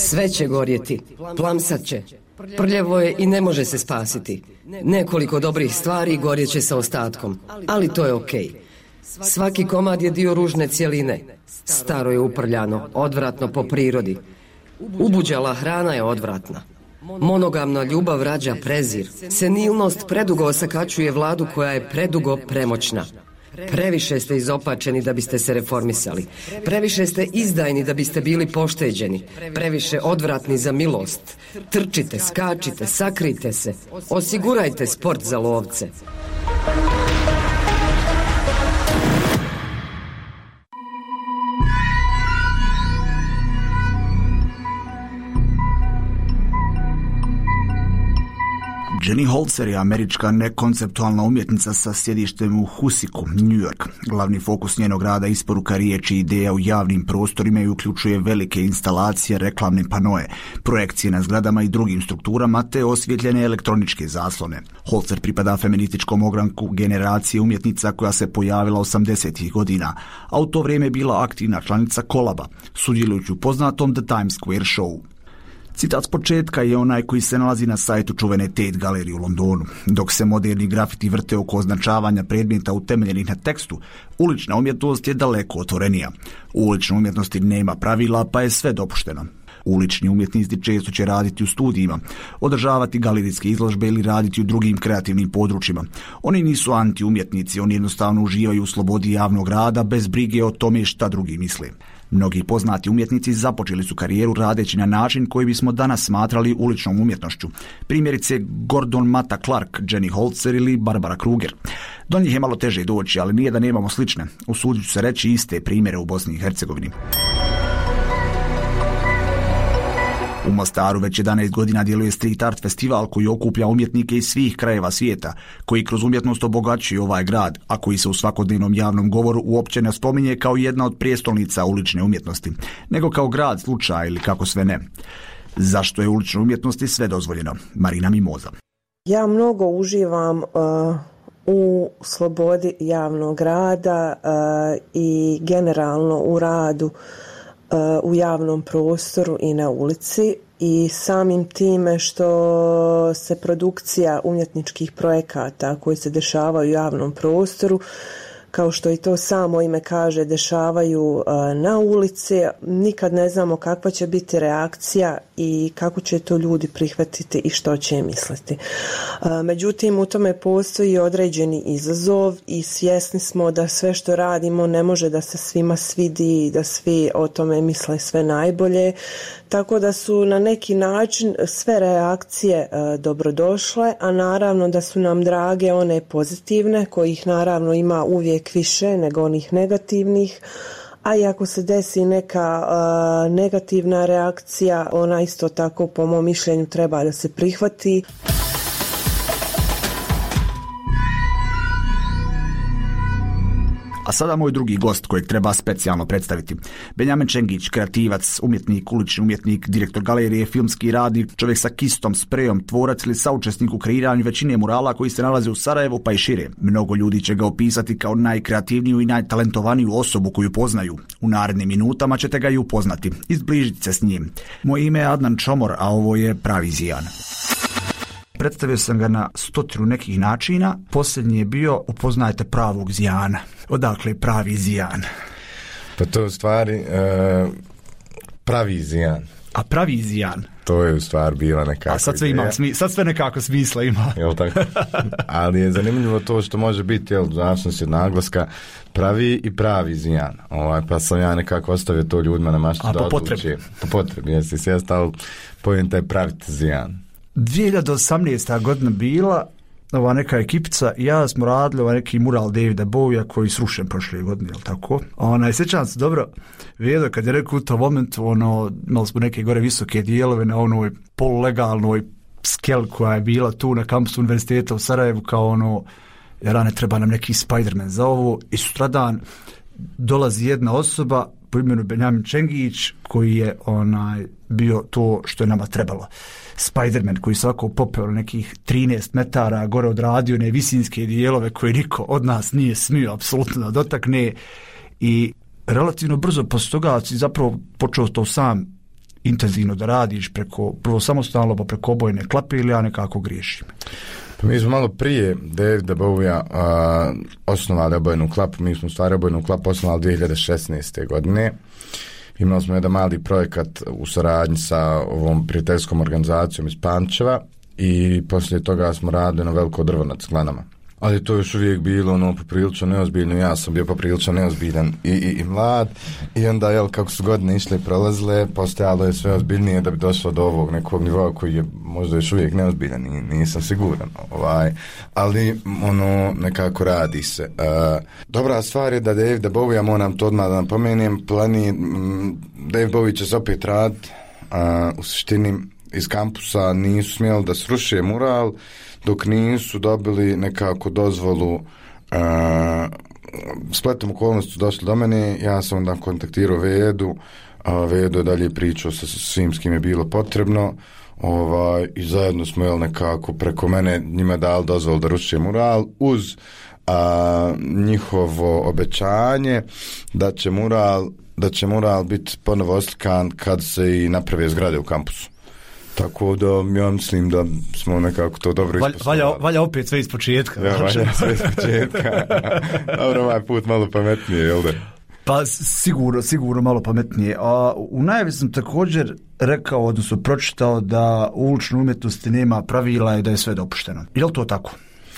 Sve će gorjeti, plamsat će. Prljavo je i ne može se spasiti. Nekoliko dobrih stvari gorjeće sa ostatkom, ali to je okej. Svaki komad je dio ružne cjeline. Staro je uprljano, odvratno po prirodi. Ubuđala hrana je odvratna. Monogamna ljubav rađa prezir. Senilnost predugo osakačuje vladu koja je predugo premoćna. Previše ste izopačeni da biste se reformisali. Previše ste izdajni da biste bili pošteđeni. Previše odvratni za milost. Trčite, skačite, sakrite se. Osigurajte sport za lovce. Jenny Holzer je američka nekonceptualna umjetnica sa sjedištem u Husiku, New York. Glavni fokus njenog rada je isporuka riječi i ideja u javnim prostorima i uključuje velike instalacije, reklamne panoje, projekcije na zgradama i drugim strukturama te osvjetljene elektroničke zaslone. Holzer pripada feminističkom ogranku generacije umjetnica koja se pojavila osamdesetih godina, a u to vrijeme je bila aktivna članica Kolaba, sudjelujući u poznatom The Times Square Show. Citat s početka je onaj koji se nalazi na sajtu čuvene Tate galerije u Londonu. Dok se moderni grafiti vrte oko označavanja predmeta utemeljenih na tekstu, ulična umjetnost je daleko otvorenija. U uličnoj umjetnosti nema pravila, pa je sve dopušteno. Ulični umjetnici često će raditi u studijima, održavati galerijske izložbe ili raditi u drugim kreativnim područjima. Oni nisu anti-umjetnici, oni jednostavno uživaju u slobodi javnog rada bez brige o tome šta drugi misle. Mnogi poznati umjetnici započeli su karijeru radeći na način koji bismo danas smatrali uličnom umjetnošću. Primjerice Gordon Matta Clark, Jenny Holzer ili Barbara Kruger. Do njih je malo teže doći, ali nije da nemamo slične. Usudit ću se reći iste primjere u Bosni i Hercegovini. U Mostaru već jedanaest godina djeluje Street Art festival koji okuplja umjetnike iz svih krajeva svijeta, koji kroz umjetnost obogaćuju ovaj grad, a koji se u svakodnevnom javnom govoru uopće ne spominje kao jedna od prijestolnica ulične umjetnosti, nego kao grad slučaja ili kako sve ne. Zašto je uličnoj umjetnosti sve dozvoljeno? Marina Mimoza. Ja mnogo uživam uh, u slobodi javnog rada uh, i generalno u radu u javnom prostoru i na ulici i samim time što se produkcija umjetničkih projekata koji se dešavaju u javnom prostoru, kao što i to samo ime kaže, dešavaju na ulici, nikad ne znamo kakva će biti reakcija i kako će to ljudi prihvatiti i što će misliti. Međutim, u tome postoji određeni izazov i svjesni smo da sve što radimo ne može da se svima svidi i da svi o tome misle sve najbolje, tako da su na neki način sve reakcije dobrodošle, a naravno da su nam drage one pozitivne, kojih naravno ima uvijek više nego onih negativnih, a i ako se desi neka uh, negativna reakcija, ona isto tako po mom mišljenju treba da se prihvati. A sada moj drugi gost kojeg treba specijalno predstaviti. Benjamin Čengić, kreativac, umjetnik, ulični umjetnik, direktor galerije, filmski radnik, čovjek sa kistom, sprejom, tvorac ili saučesnik u kreiranju većine murala koji se nalaze u Sarajevu pa i šire. Mnogo ljudi će ga opisati kao najkreativniju i najtalentovaniju osobu koju poznaju. U narednim minutama ćete ga i upoznati, izbližiti se s njim. Moje ime je Adnan Čomor, a ovo je Pravi Zijan. Predstavio sam ga na stotinu nekih načina. Posljednji je bio upoznajte pravog Zijana. Odakle je Pravi Zijan? Pa to je u stvari e, Pravi Zijan. A Pravi Zijan? To je u stvari bila nekako A sad sve, ima, smi, sad sve nekako smisla ima. Jel tako? Ali je zanimljivo to što može biti, jel, zavisnosti od naglaska, Pravi i Pravi Zijan. Ovaj, pa sam ja nekako ostavio to ljudima na maštu da odluči. Po potrebi. Jesi sjest, ali pojem taj praviti Zijan. dvije hiljade osamnaesta godina bila, ova neka ekipica, ja smo radili ovaj neki mural Davida Bowija koji srušen prošle godine, jel tako? Ona, sjećam se dobro, Vedo kad je rekao u tom momentu, ono, imali smo neke gore visoke dijelove na onoj polulegalnoj skel koja je bila tu na kampusu univerziteta u Sarajevu, kao ono, jer ne treba nam neki Spider-Man za ovo, i sutradan dolazi jedna osoba po imenu Benjamin Čengić koji je onaj bio to što je nama trebalo. Spider-Man koji svako popeo nekih trinaest metara gore odradio ne visinske dijelove koje niko od nas nije smio apsolutno da dotakne, i relativno brzo posle toga si zapravo počeo to sam intenzivno da radiš preko, prvo samostalno, pa preko obojne klape ili ja nekako griješim? Pa mi smo malo prije Davida Bowija uh, osnovali obojnu klapu, mi smo stvari obojnu klapu osnovali dvije hiljade šesnaeste. godine. Imali smo jedan mali projekat u saradnji sa ovom prijateljskom organizacijom iz Pančeva i poslije toga smo radili na veliko drvo nad Sklanama. Ali to je još uvijek bilo ono poprilično neozbiljno, ja sam bio poprilično neozbiljan i, i, i mlad i onda jel, kako su godine išle i prolazile, postojalo je sve ozbiljnije da bi došlo do ovog nekog nivoa koji je možda još uvijek neozbiljan i nisam siguran, ovaj, ali ono nekako radi se. Uh, dobra stvar je da Davida Bowija, moram to odmah da napomenem, plani, m, David Bowie će se opet raditi, uh, u suštini iz kampusa nisu smjeli da sruše mural dok nisu dobili nekako dozvolu. Uh, spletom okolnosti došli do mene, ja sam onda kontaktirao Vedu, a Vedo je dalje pričao sa svim s kim je bilo potrebno, ovaj, i zajedno smo jel, nekako preko mene njima dali dozvolu da ruše mural uz a, njihovo obećanje da će mural da će mural biti ponovo oslikan kad se i naprave zgrade u kampusu. Tako da ja mislim da smo nekako to dobro ispostavili. Valja, valja opet sve iz početka. Ja, valja sve iz početka. Dobro, ovaj put malo pametnije, jel da? Pa sigurno, sigurno malo pametnije. A u najavi sam također rekao, odnosno pročitao da u uličnoj umjetnosti nema pravila i da je sve dopušteno. Je li to tako?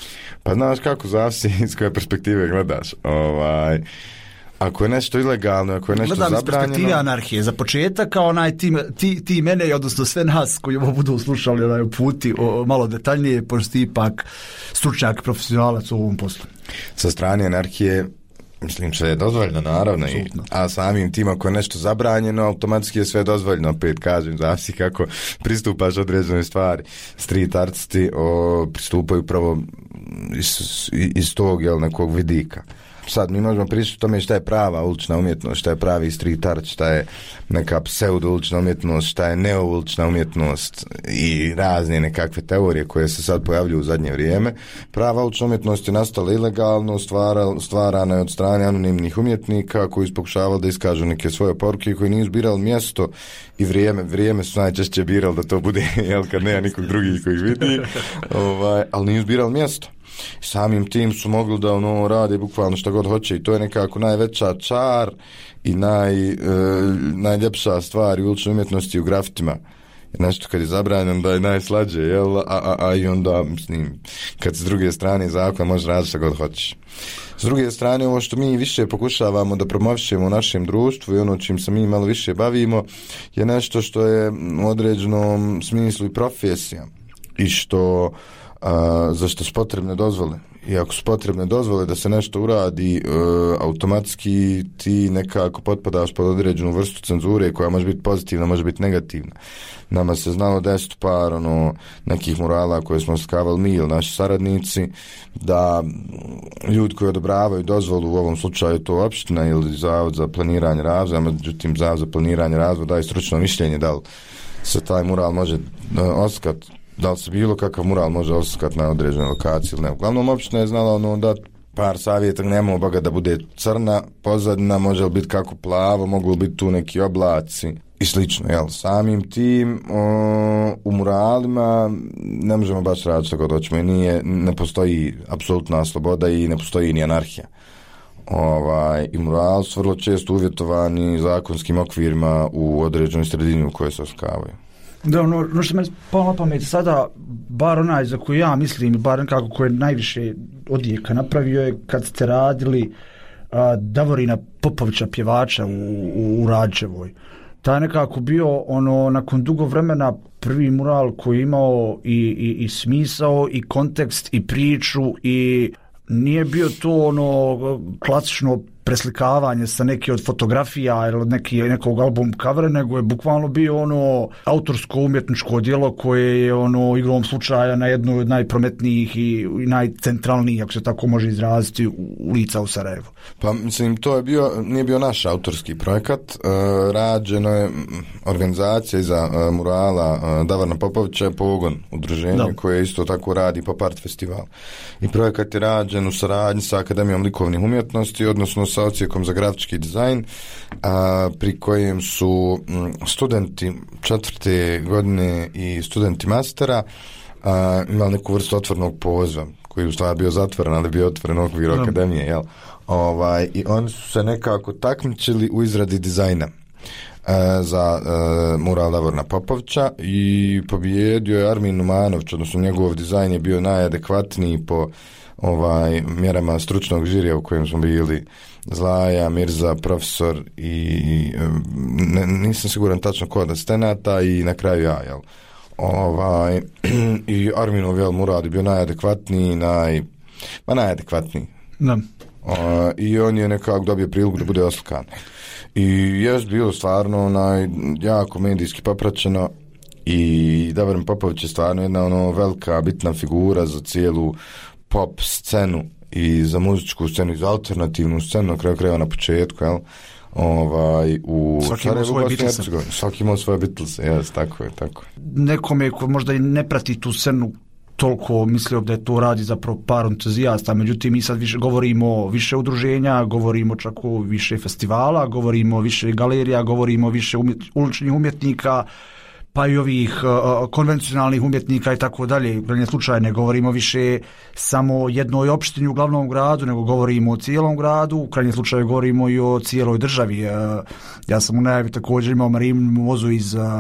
Pa znaš kako, zavisi iz koje perspektive gledaš. Ovaj... Ako je nešto ilegalno, ako je nešto gledam zabranjeno... Gledam iz perspektive anarhije. Za početak, kao onaj ti, ti, ti mene, odnosno sve nas koji ovo budu slušali onaj puti o, malo detaljnije, pošto ti ipak stručnjak, profesionalac u ovom poslu. Sa strane anarhije, mislim, sve je dozvoljeno, naravno, i, a samim tim ako je nešto zabranjeno, automatski je sve dozvoljeno, opet kažem, zavisi kako pristupaš određenoj stvari. Street artisti o, pristupaju pravo iz, iz tog, jel, nekog vidika. Sad mi možemo pričati o tome šta je prava ulična umjetnost, šta je pravi street art, šta je neka pseudo ulična umjetnost, šta je neo ulična umjetnost i razne nekakve teorije koje se sad pojavljuju u zadnje vrijeme. Prava ulična umjetnost je nastala ilegalno, stvara, stvarana je od strane anonimnih umjetnika koji su pokušavali da iskažu neke svoje poruke koji nisu birali mjesto i vrijeme. Vrijeme su najčešće birali da to bude, jel, kad nema nikog drugih koji ih vidi, ovaj, ali nisu birali mjesto. Samim tim su mogli da ono rade bukvalno što god hoće i to je nekako najveća čar i naj, e, najljepša stvar u uličnoj umjetnosti u grafitima. Nešto kad je zabranjeno da je najslađe, jel? A, a, a i onda, mislim, kad s druge strane zakon može raditi što god hoćeš. S druge strane, ovo što mi više pokušavamo da promovišemo u našem društvu i ono čim se mi malo više bavimo je nešto što je u određenom smislu i profesija i što A, za što su potrebne dozvole. I ako su potrebne dozvole da se nešto uradi, e, automatski ti nekako potpadaš pod određenu vrstu cenzure koja može biti pozitivna, može biti negativna. Nama se znalo desiti par ono, nekih murala koje smo skavali mi ili naši saradnici, da ljudi koji odobravaju dozvolu, u ovom slučaju to opština ili Zavod za planiranje razvoja, međutim Zavod za planiranje razvoja daje stručno mišljenje da li se taj mural može oskati, da li se bilo kakav mural može oskati na određenoj lokaciji ili ne. Uglavnom, opština je znala ono da par savjeta, nemamo boga da bude crna pozadina, može li biti kako plavo, mogu li biti tu neki oblaci i slično, jel? Samim tim o, u muralima ne možemo baš raditi što god hoćemo i nije, ne postoji apsolutna sloboda i ne postoji ni anarhija. Ovaj, i mural su vrlo često uvjetovani zakonskim okvirima u određenoj sredini u kojoj se oskavaju. Da, ono, ono što me palo na pamet sada, bar onaj za koji ja mislim, bar nekako koji je najviše odjeka napravio je kad ste radili a, Davorina Popovića, pjevača u, u, u Rađevoj. Ta je nekako bio ono, nakon dugo vremena prvi mural koji je imao i, i, i smisao i kontekst i priču i nije bio to ono klasično preslikavanje sa neke od fotografija ili od neki, nekog album covera, nego je bukvalno bio ono autorsko umjetničko djelo koje je ono igrom slučaja na jednu od najprometnijih i, i najcentralnijih, ako se tako može izraziti, ulica u Sarajevu. Pa mislim, to je bio, nije bio naš autorski projekat, e, rađeno je organizacija iza e, murala e, Davorina Popovića je Pogon, udruženje da. Koje isto tako radi Pop Art festival. I projekat je rađen u saradnji sa Akademijom likovnih umjetnosti, odnosno sa odsjekom za grafički dizajn, a, pri kojem su m, studenti četvrte godine i studenti mastera a, imali neku vrstu otvornog poziva, koji u stvari bio zatvoren, ali bio otvoren u okviru no. akademije, jel? Ovaj, i oni su se nekako takmičili u izradi dizajna za uh, mural Davorina Popovića i pobijedio je Armin Numanović, odnosno njegov dizajn je bio najadekvatniji po ovaj mjerama stručnog žirija u kojem smo bili Zlaja, Mirza, profesor i ne, nisam siguran tačno ko od asistenata i na kraju ja, jel? Ovaj, i Arminov jel, mural je bio najadekvatniji, naj, ma najadekvatniji. Da. Uh, I on je nekako dobio priliku da bude oslikan. I je bilo stvarno onaj, jako medijski popraćeno i Davorin Popović je stvarno jedna ono velika bitna figura za cijelu pop scenu i za muzičku scenu i za alternativnu scenu, na kraju krajeva na početku, jel? Ovaj, u svaki imao svoje Beatlese. Svaki imao svoje Beatlese, jes, tako je, tako. Nekome ko možda i ne prati tu scenu toliko mislio da je to radi zapravo par entuzijasta, međutim mi sad više govorimo više udruženja, govorimo čak o više festivala, govorimo više galerija, govorimo više umjet, uličnih umjetnika, pa i ovih uh, konvencionalnih umjetnika i tako dalje. U krajnjem slučaju ne govorimo više samo jednoj opštini u glavnom gradu, nego govorimo o cijelom gradu, u krajnjem slučaju govorimo i o cijeloj državi. Uh, ja sam u najavi također imao Marinu Mozu iz uh,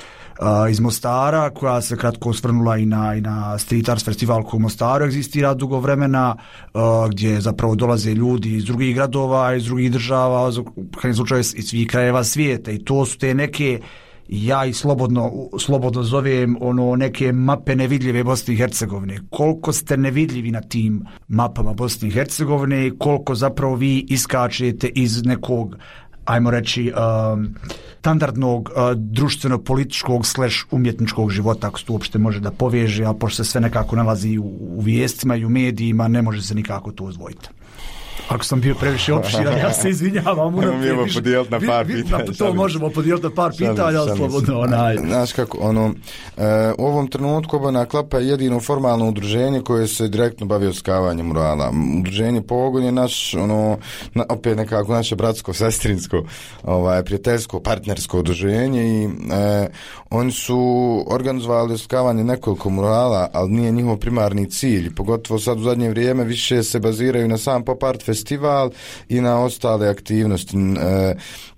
Uh, iz Mostara, koja se kratko osvrnula i na, i na Street Arts festival koji u Mostaru egzistira dugo vremena, uh, gdje zapravo dolaze ljudi iz drugih gradova, iz drugih država, u krajnjem slučaju iz svih krajeva svijeta, i to su te neke, ja i slobodno, slobodno zovem ono neke mape nevidljive Bosne i Hercegovine. Koliko ste nevidljivi na tim mapama Bosne i Hercegovine i koliko zapravo vi iskačete iz nekog, ajmo reći, um, standardnog uh, društveno-političkog slash umjetničkog života, ako se to uopšte može da poveže, a pošto se sve nekako nalazi u, u vijestima i u medijima, ne može se nikako to odvojiti. Ako sam bio previše opširan, ja se izvinjavam. Evo mi imamo podijeliti na par vi, pitanja. Vi, to možemo podijeliti na par pitanja, ali slobodno onaj. Znaš kako, ono, e, u ovom trenutku Obojna klapa je jedino formalno udruženje koje se direktno bavi oskavanjem murala. Udruženje Pogon je naš, ono, na, opet nekako naše bratsko, sestrinsko, ovaj, prijateljsko, partnersko udruženje i e, oni su organizovali oskavanje nekoliko murala, ali nije njihov primarni cilj. Pogotovo sad u zadnje vrijeme više se baziraju na sam pop art festival i na ostale aktivnosti. E,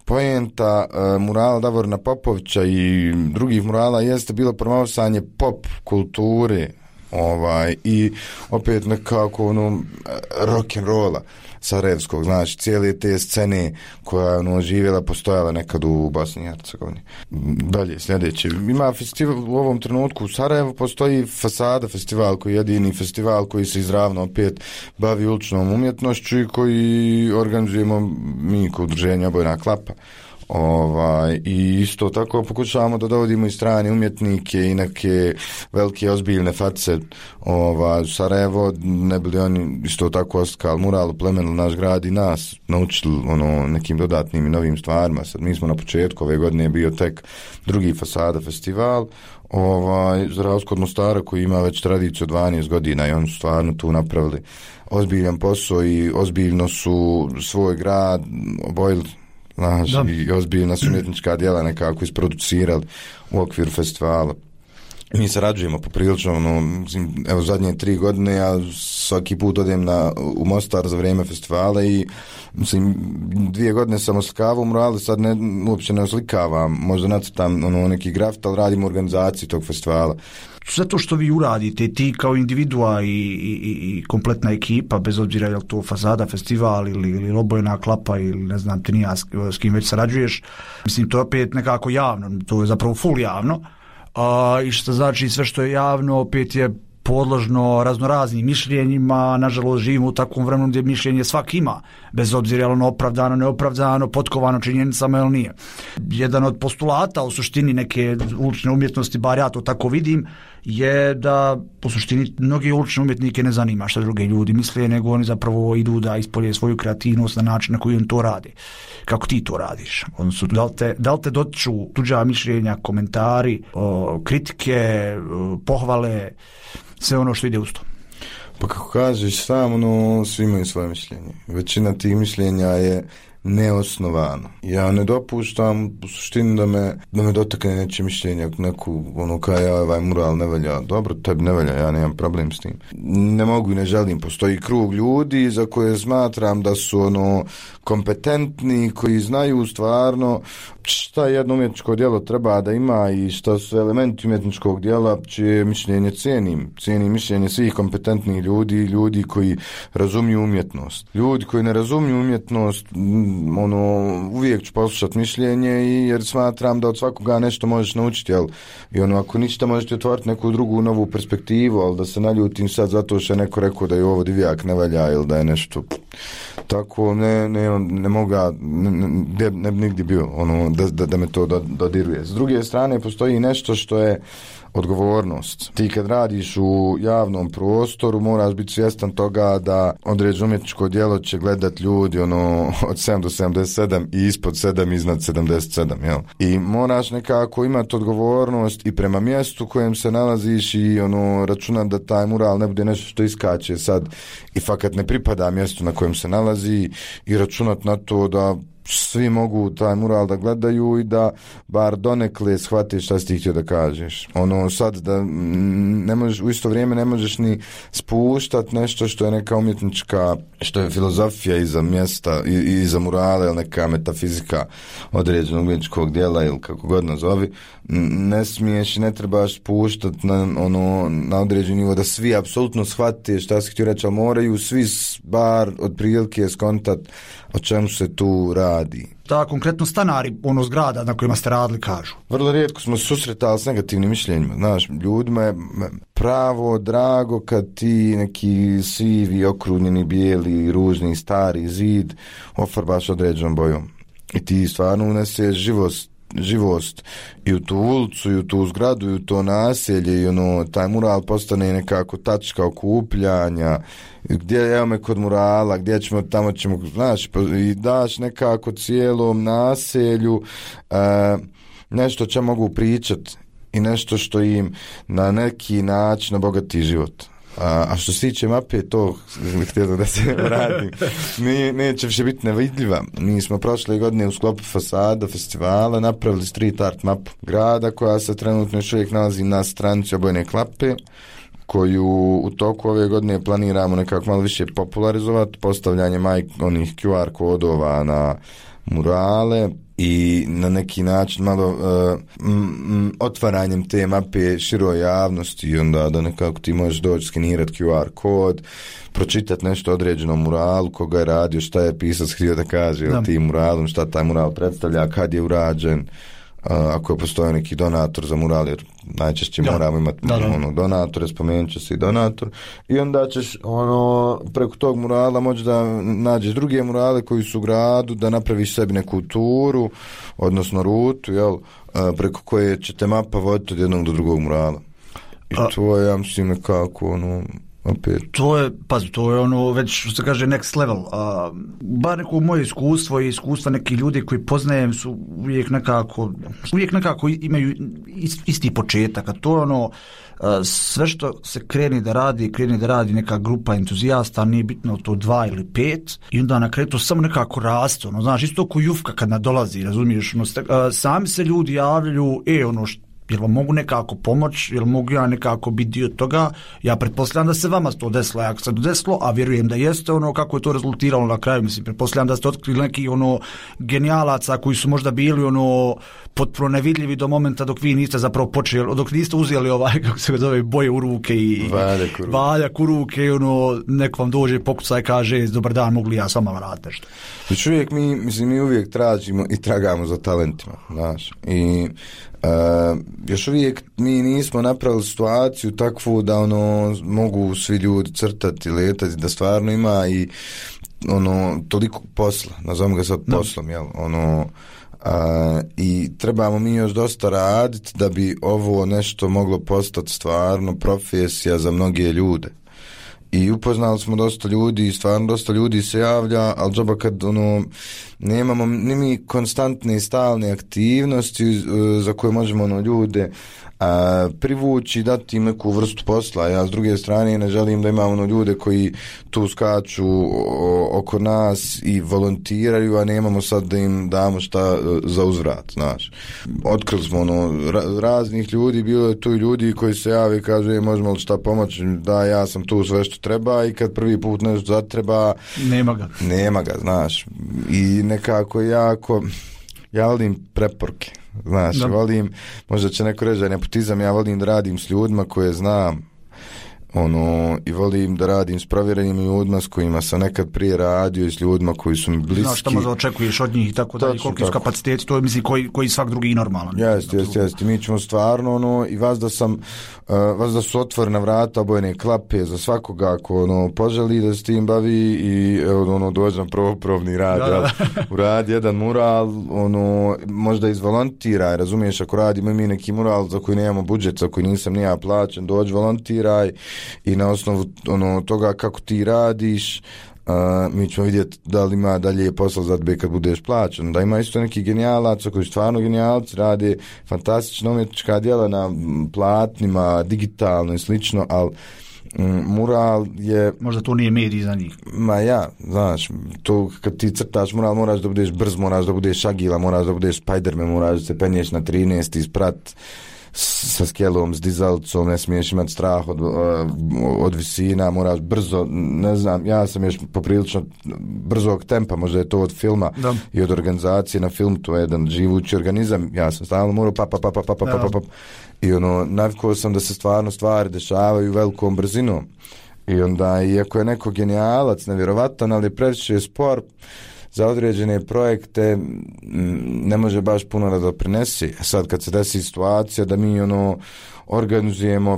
poenta e, murala Davorina Popovića i drugih murala jeste bilo promovisanje pop kulture, ovaj, i opet nekako ono, rock and rolla sarajevskog, znači cijele te scene koja je ono, živjela, postojala nekad u Bosni i Hercegovini. Dalje, sljedeće. Ima festival u ovom trenutku u Sarajevu, postoji Fasada festival koji je jedini festival koji se izravno opet bavi uličnom umjetnošću i koji organizujemo mi kao udruženje Obojna klapa. Ovaj, i isto tako pokušavamo da dovodimo i strane umjetnike i neke velike ozbiljne face ovaj, u Sarajevo, ne bili oni isto tako ostkali mural, plemenili naš grad i nas naučili ono, nekim dodatnim i novim stvarima. Sad mi smo na početku ove godine bio tek drugi Fasada festival, ovaj, za razliku od Mostara koji ima već tradiciju dvanaest godina i oni su stvarno tu napravili ozbiljan posao i ozbiljno su svoj grad obojili, znaš, i ozbiljna su umjetnička djela nekako isproducirali u okviru festivala. Mi sarađujemo poprilično, no, mislim, evo zadnje tri godine ja svaki put odem na, u Mostar za vrijeme festivala i mislim, dvije godine sam oslikavao murale, sad ne, uopće ne oslikavam, možda nacrtam ono, neki grafit, ali radim u organizaciji tog festivala. Sve to što vi uradite, ti kao individua i, i, i kompletna ekipa, bez obzira je li to Fasada festival ili, ili Obojna klapa ili ne znam ti nija s, s kim već sarađuješ, mislim to je opet nekako javno, to je zapravo full javno, a, i što znači sve što je javno opet je podložno raznoraznim mišljenjima. Nažalost živimo u takvom vremenu gdje mišljenje svak ima, bez obzira je ono opravdano, neopravdano, potkovano činjenicama ili nije. Jedan od postulata u suštini neke ulične umjetnosti, bar ja to tako vidim, je da u suštini mnogi ulične umjetnike ne zanima što druge ljudi misle, nego oni zapravo idu da ispolje svoju kreativnost na način na koji on to radi. Kako ti to radiš? Odnosno, da li te, da li te dotiču tuđa mišljenja, komentari, o, kritike, o, pohvale, sve ono što ide uz to? Pa kako kažeš sam, ono, svi imaju svoje mišljenje. Većina tih mišljenja je neosnovano. Ja ne dopuštam u suštini da me, da me dotakne neće mišljenja, neku, ono, kao ja, ovaj mural ne valja. Dobro, tebi ne valja, ja nemam problem s tim. Ne mogu i ne želim. Postoji krug ljudi za koje smatram da su, ono, kompetentni, koji znaju stvarno šta jedno umjetničko djelo treba da ima i šta su elementi umjetničkog djela, čije mišljenje cijenim. Cijenim mišljenje svih kompetentnih ljudi, ljudi koji razumiju umjetnost. Ljudi koji ne razumiju umjetnost, ono, uvijek ću poslušati mišljenje i jer smatram da od svakoga nešto možeš naučiti, jel? I ono, ako ništa možete otvoriti neku drugu novu perspektivu, ali da se naljutim sad zato što je neko rekao da je ovo divjak ne valja ili da je nešto tako, ne, ne, ne moga, ne, ne, ne bi nigdje bio, ono, da, da, da me to dodiruje. S druge strane, postoji nešto što je odgovornost. Ti kad radiš u javnom prostoru moraš biti svjestan toga da određeno umjetničko djelo će gledat ljudi, ono, od sedam do sedamdeset sedam i ispod sedam iznad sedamdeset sedam, jel? I moraš nekako imati odgovornost i prema mjestu kojem se nalaziš i, ono, računat da taj mural ne bude nešto što iskače sad i fakat ne pripada mjestu na kojem se nalazi i računat na to da svi mogu taj mural da gledaju i da bar donekle shvatiš šta si ti htio da kažeš. Ono, sad da ne možeš, u isto vrijeme ne možeš ni spuštat nešto što je neka umjetnička, što je filozofija iza mjesta i, i iza murala ili neka metafizika određenog umjetničkog djela ili kako god nazovi. Ne smiješ i ne trebaš spuštat na, ono, na određeni nivo da svi apsolutno shvate šta si htio reći, ali moraju svi bar otprilike skontat o čemu se tu radi. Da, konkretno stanari, ono, zgrada na kojima ste radili, kažu. Vrlo rijetko smo susretali s negativnim mišljenjima. Znaš, ljudima je pravo drago kad ti neki sivi, okrunjeni, bijeli, ružni, stari zid ofarbaš određenom bojom. I ti stvarno uneseš živost, živost i u tu ulicu, i u tu zgradu, i u to naselje, i ono, taj mural postane nekako tačka okupljanja, gdje evo me kod murala, gdje ćemo, tamo ćemo, znaš, i daš nekako cijelom naselju e, nešto će mogu pričat i nešto što im na neki način obogati život. A, a što se tiče mape, to htjelo da se vratim, ne, neće više biti nevidljiva. Mi smo prošle godine u sklopu fasada festivala napravili street art mapu grada koja se trenutno još uvijek nalazi na stranici Obojene klape, koju u toku ove godine planiramo nekako malo više popularizovati, postavljanje maj, onih Q R kodova na murale i na neki način malo uh, m, m, otvaranjem te mape široj javnosti i onda da nekako ti možeš doći skenirati Q R kod, pročitati nešto određenom muralu, koga je radio, šta je pisac htio da kaže o tim muralom, šta taj mural predstavlja, kad je urađen, Uh, ako je postoji neki donator za mural, jer najčešće da. moramo imati da, da. ono, donatore, spomenut će se i donator, i onda ćeš ono, preko tog murala moći da nađeš druge murale koji su u gradu, da napraviš sebi neku turu, odnosno rutu, jel, uh, preko koje će te mapa voditi od jednog do drugog murala. I A... to je, ja mislim, nekako ono, opet. To je, pazi, to je ono već što se kaže next level. A, bar neko moje iskustvo i iskustva nekih ljudi koji poznajem su uvijek nekako, uvijek nekako imaju isti početak, a to je ono, a, sve što se kreni da radi, kreni da radi neka grupa entuzijasta, nije bitno to dva ili pet, i onda na kraju to samo nekako raste, ono, znaš, isto ko Jufka kad nadolazi, razumiješ, ono, a, sami se ljudi javljaju, e, ono, što jel vam mogu nekako pomoć, jel mogu ja nekako biti dio toga, ja pretpostavljam da se vama to desilo, ako se to desilo, a vjerujem da jeste, ono, kako je to rezultiralo na kraju, mislim, pretpostavljam da ste otkrili neki, ono, genijalaca koji su možda bili, ono, potpuno nevidljivi do momenta dok vi niste zapravo počeli, dok niste uzeli ovaj, kako se zove, boje u ruke i valjak u ruke, valjak u ruke i ono, neko vam dođe, pokuca i kaže, dobar dan, mogli ja s vama raditi nešto. Znači uvijek mi, mislim, mi uvijek tražimo i tragamo za talentima, znaš, i Uh, još uvijek mi nismo napravili situaciju takvu da ono mogu svi ljudi crtati, letati, da stvarno ima i ono toliko posla, nazovimo ga sad poslom, jel, ono, uh, i trebamo mi još dosta raditi da bi ovo nešto moglo postati stvarno profesija za mnoge ljude. i upoznali smo dosta ljudi, stvarno dosta ljudi se javlja, ali džaba kad ono, nemamo ni mi konstantne i stalne aktivnosti za koje možemo ono, ljude a, privući, dati im neku vrstu posla. Ja s druge strane ne želim da imamo ono, ljude koji tu skaču o, oko nas i volontiraju, a nemamo sad da im damo šta za uzvrat, znaš. Otkrili smo ono, ra, raznih ljudi, bilo je tu i ljudi koji se jave i kažu je, možemo li šta pomoći, da ja sam tu sve što treba i kad prvi put nešto zatreba nema ga, nema ga, znaš. I nekako jako ja volim preporuke, znaš, da. volim, možda će neko reći da je nepotizam, ja volim da radim s ljudima koje znam, ono, i volim da radim s provjerenim ljudima s kojima sam nekad prije radio i s ljudima koji su mi bliski. Znaš šta možda očekuješ od njih i tako da, i koliki su kapaciteti, to je mislim koji, koji svak drugi normalan. Jeste, jeste, jeste, mi ćemo stvarno, ono, i vas da sam, uh, vas da su otvorena vrata, obojene klape za svakoga ako, ono, poželi da se tim bavi i, ono, dođem prvo probni rad, da, da. uradi jedan mural, ono, možda izvolontiraj, razumiješ, ako radimo mi neki mural za koji nemamo budžet, za koji nisam nija plaćen, dođi volontiraj i na osnovu ono toga kako ti radiš uh, mi ćemo vidjeti da li ima dalje posla za tebe kad budeš plaćen. Da ima isto neki genijalaca koji stvarno genijalci rade fantastična umjetnička djela na platnima, digitalno i slično, ali mm, mural je... Možda to nije medij za njih. Ma ja, znaš, to kad ti crtaš mural moraš da budeš brz, moraš da budeš agila, moraš da budeš Spiderman, moraš da se penješ na trinaest i sprat sa skelom, s dizalcom, ne smiješ imati strah od, od visina, moraš brzo, ne znam, ja sam još poprilično brzog tempa, možda je to od filma da. I od organizacije na film, to je jedan živući organizam, ja sam stalno morao pa pa pa pa pa pa pa pa pa i ono, navikao sam da se stvarno stvari dešavaju velikom brzinom i onda, iako je neko genijalac, nevjerovatan, ali je previše spor za određene projekte ne može baš puno da doprinesi. Sad kad se desi situacija da mi ono organizujemo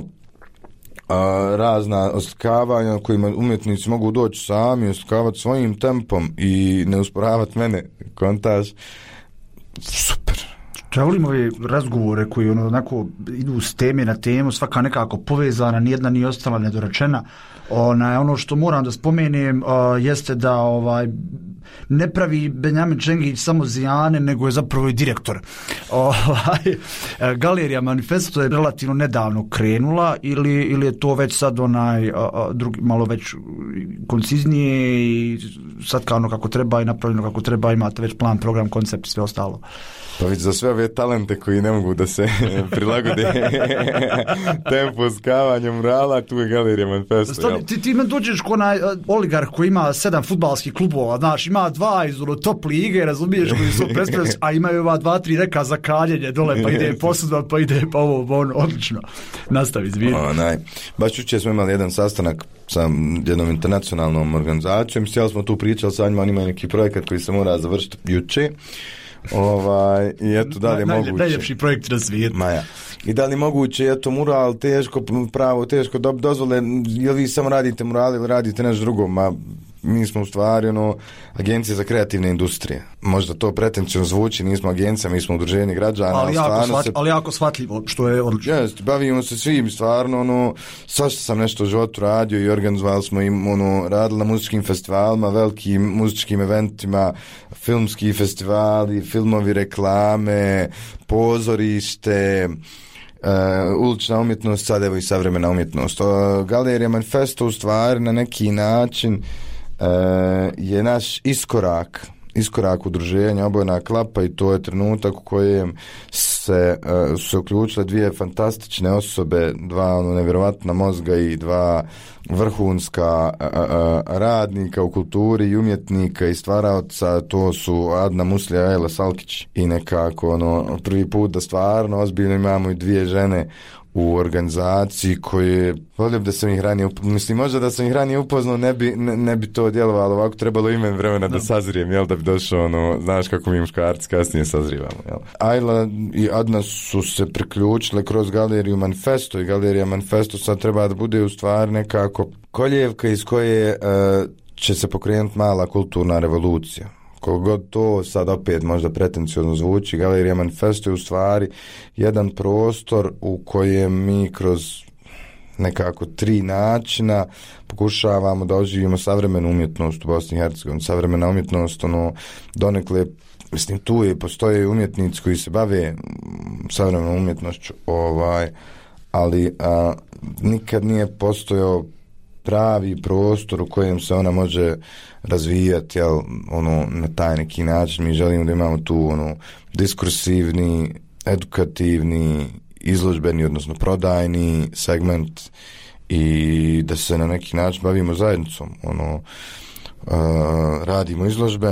a, razna oslikavanja na kojima umjetnici mogu doći sami, oslikavati svojim tempom i ne usporavati mene, kontaž, super. Ja volim ove razgovore koji ono, onako idu s teme na temu, svaka nekako povezana, nijedna nije ostala nedorečena. Ona, ono što moram da spomenem uh, jeste da ovaj ne pravi Benjamin Čengić samo zijane, nego je zapravo i direktor. Ovaj, Galerija Manifesto je relativno nedavno krenula ili, ili je to već sad onaj a, drugi, malo već konciznije i sad kao ono kako treba i napravljeno kako treba, imate već plan, program, koncept i sve ostalo. Pa već za sve ove talente koji ne mogu da se prilagode tempo skavanja murala, tu je Galerija Manifesto. Stani, ti, ti me dođeš ko onaj oligarh koji ima sedam fudbalskih klubova, znaš, ima dva iz ono, top lige, razumiješ, koji su predstavljeni, a imaju ova dva, tri reka za kaljenje dole, pa ide posudba, pa ide pa ovo, ono, odlično. Nastavi, zvijeti. Onaj, baš jučer smo imali jedan sastanak sa jednom internacionalnom organizacijom, sjeli smo tu pričali sa njima, oni imaju neki projekat koji se mora završiti juče. Ovaj, i eto da li je Najljep, moguće najljepši projekt na svijetu. Maja. I da li je moguće, eto mural teško pravo, teško do, dozvole, jel vi samo radite mural ili radite nešto drugo? Ma mi smo u stvari ono, agencija za kreativne industrije. Možda to pretencijno zvuči, nismo agencija, mi smo udruženje građana. Ali jako, shvat, se... ali jako shvatljivo, što je odlično. Jest, bavimo se svim, stvarno, ono, svašta sam nešto u životu radio i organizovali smo im, ono, radili na muzičkim festivalima, velikim muzičkim eventima, filmski festivali, filmovi, reklame, pozorište, Uh, ulična umjetnost, sad evo i savremena umjetnost. Uh, Galerija Manifesto u stvari na neki način uh, je naš iskorak iskorak udruženja Obojena klapa i to je trenutak u kojem se, uh, su se uključile dvije fantastične osobe, dva ono, nevjerovatna mozga i dva vrhunska uh, uh, radnika u kulturi i umjetnika i stvaraoca, to su Adna Muslija i Ajla Salkić i nekako ono, prvi put da stvarno ozbiljno imamo i dvije žene u organizaciji koje, volio bi da sam ih ranije, mislim možda da sam ih ranije upoznao ne bi, ne, ne bi to djelovalo ovako, trebalo imen vremena da sazrijem, jel, da bi došao ono, znaš kako mi muškarci kasnije sazrivamo, jel. Ajla i Adna su se priključile kroz Galeriju Manifesto i Galerija Manifesto sad treba da bude u stvari nekako koljevka iz koje uh, će se pokrenuti mala kulturna revolucija. Kogod to sad opet možda pretencijozno zvuči, Galerija Manifesto je u stvari jedan prostor u kojem mi kroz nekako tri načina pokušavamo da oživimo savremenu umjetnost u Bosni i Hercegovini. Savremena umjetnost, ono, donekle, mislim, tu je, postoje umjetnici koji se bave savremenom umjetnošću, ovaj, ali a, nikad nije postojao pravi prostor u kojem se ona može razvijati, jel, ono, na taj neki način. Mi želimo da imamo tu, ono, diskursivni, edukativni, izložbeni, odnosno prodajni segment i da se na neki način bavimo zajednicom. Ono, uh, radimo izložbe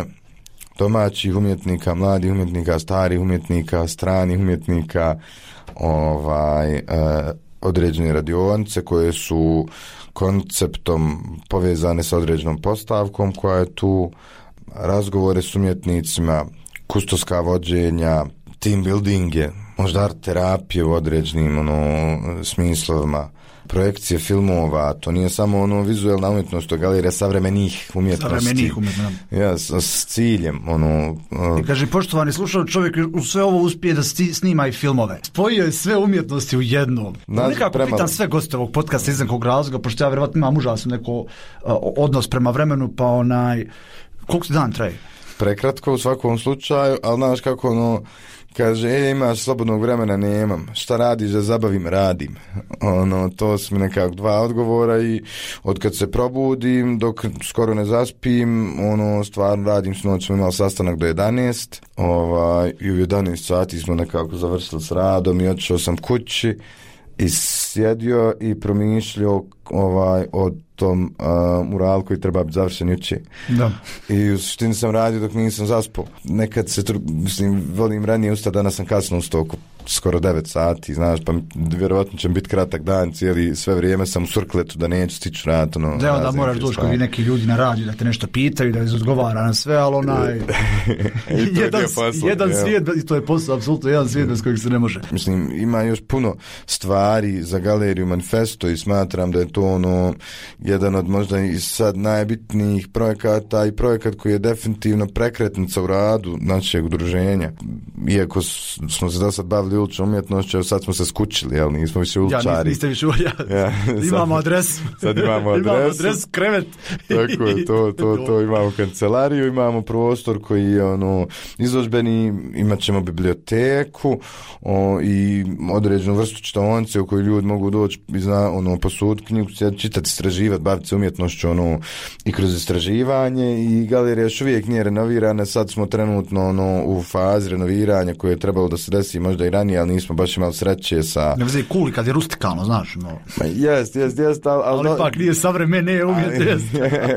domaćih umjetnika, mladih umjetnika, starih umjetnika, stranih umjetnika, ovaj, uh, određene radionice koje su konceptom povezane sa određenom postavkom koja je tu, razgovore s umjetnicima, kustoska vođenja, team buildinge, možda art terapije u određenim, ono, smislovima, projekcije filmova, to nije samo, ono, vizualna umjetnost, to je galerija savremenih umjetnosti. Savremenih umjetnosti. Ja, s, s ciljem, ono... Uh... I kaže, poštovani slušao, čovjek u sve ovo uspije da sti, snima i filmove. Spojio je sve umjetnosti u jednom. Nas, nekako prema... pitam sve goste ovog podcasta iz nekog razloga, pošto ja vjerovatno imam užasno neko uh, odnos prema vremenu, pa onaj... Koliko ti dan traje? Prekratko u svakom slučaju, ali znaš kako, ono... Kaže, e, imaš slobodnog vremena, nemam. Šta radiš da zabavim? Radim. Ono, to su mi nekako dva odgovora i od kad se probudim, dok skoro ne zaspim, ono, stvarno radim, sinoć smo imali sastanak do jedanaest, ovaj, i u jedanaest sati smo nekako završili s radom i otišao sam kući i sjedio i promišljao ovaj, o tom uh, muralu koji treba biti završen juče. Da. I u suštini sam radio dok nisam zaspao. Nekad se, mislim, volim ranije ustati, danas sam kasno ustao oko skoro devet sati, znaš, pa vjerovatno će biti kratak dan, cijeli, sve vrijeme sam u surkletu da neću stići rad. Ono, da, onda moraš doći kod neki ljudi na radiju da te nešto pitaju, da izodgovara na sve, ali onaj... jedan, posao, jedan svijet, i to je posao, apsolutno jedan svijet bez kojeg se ne može. Mislim, ima još puno stvari za galeriju Manifesto i smatram da je to ono jedan od možda i sad najbitnijih projekata i projekat koji je definitivno prekretnica u radu našeg udruženja. Iako smo se do sad bavili uličnom umjetnošću, sad smo se skučili, jel, nismo više uličari. Ja, niste više uličari. Ja, imamo adresu. Sad imamo adresu. Imamo adres, krevet. Tako je, to, to, to imamo kancelariju, imamo prostor koji je ono izložbeni, imat ćemo biblioteku o, i određenu vrstu čitaonice u kojoj ljudi mogu doći i zna, ono, posuditi knjigu, čitati, istraživati, baviti se umjetnošću, ono, i kroz istraživanje, i galerija još uvijek nije renovirana, sad smo trenutno ono, u fazi renoviranja koje je trebalo da se desi možda i ranije, ali nismo baš imali sreće sa... Ne veze kuli kad je rustikalno, znaš, no. Ma jest, jest, jest, ali... Ali ali ipak nije savremene umjetnost.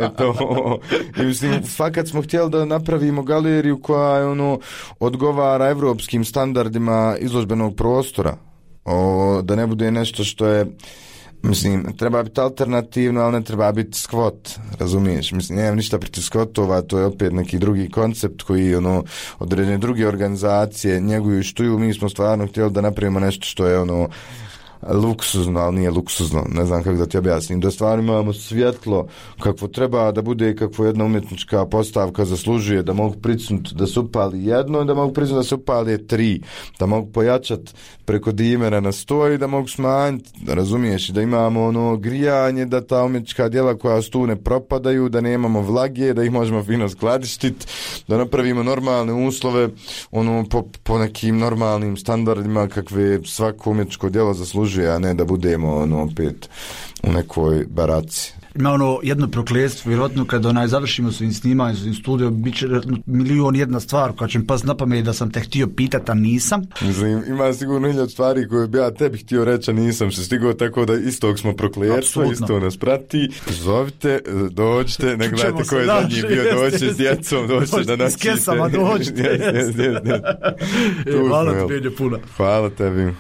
To, i mislim, fakat smo htjeli da napravimo galeriju koja je, ono, odgovara evropskim standardima izložbenog prostora. O, da ne bude nešto što je, mislim, treba biti alternativno, ali ne treba biti skvot, razumiješ? Mislim, nemam ništa protiv skvotova, to je opet neki drugi koncept koji, ono, određene druge organizacije njeguju i štuju. Mi smo stvarno htjeli da napravimo nešto što je, ono, luksuzno, ali nije luksuzno, ne znam kako da ti objasnim, da stvarno imamo svjetlo kakvo treba da bude i kakvo jedna umjetnička postavka zaslužuje, da mogu pricnuti da se upali jedno i da mogu pricnuti da se upali tri, da mogu pojačati preko dimera na sto i da mogu smanjiti, razumiješ, i da imamo ono grijanje, da ta umjetnička djela koja su tu ne propadaju, da nemamo vlage, da ih možemo fino skladištiti, da napravimo normalne uslove, ono, po, po nekim normalnim standardima kakve svako umjetničko djelo zaslužuje, a ne da budemo ono opet u nekoj baraci. Ima ono jedno prokletstvo, vjerojatno kada onaj završimo svojim snimanjem, svojim studijom, bit će milion jedna stvar koja će mi pas na pamet da sam te htio pitati, a nisam. Mislim, ima sigurno hiljad stvari koje bi ja tebi htio reći, a nisam se stigao, tako da istog smo prokletstvo, isto nas prati. Zovite, dođite, ne gledajte ko je zadnji bio, dođite s djecom, dođite da nas čite. S kesama dođite. Yes, yes, yes, yes. E, hvala ti, Benja, puno. Hvala tebi.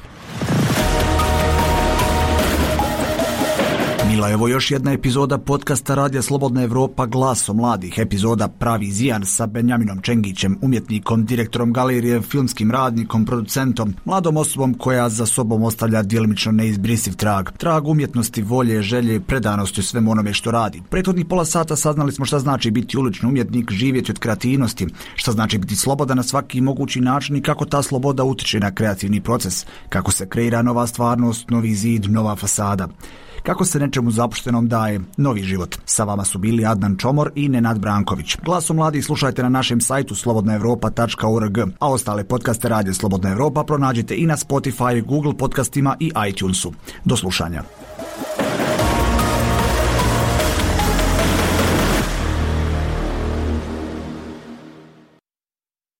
Mila, evo još jedna epizoda podcasta Radija Slobodna Evropa, Glaso mladih, epizoda Pravi zijan sa Benjaminom Čengićem, umjetnikom, direktorom galerije, filmskim radnikom, producentom, mladom osobom koja za sobom ostavlja djelimično neizbrisiv trag. Trag umjetnosti, volje, želje, predanosti u svemu onome što radi. Prethodnih pola sata saznali smo šta znači biti ulični umjetnik, živjeti od kreativnosti, šta znači biti slobodan na svaki mogući način i kako ta sloboda utiče na kreativni proces, kako se kreira nova stvarnost, novi zid, nova fasada. kako se nečemu zapuštenom daje novi život. Sa vama su bili Adnan Čomor i Nenad Branković. Glasom mladih slušajte na našem sajtu slobodna europa tačka org, a ostale podcaste Radija Slobodna Europa pronađite i na Spotify, Google podcastima i iTunesu. Do slušanja.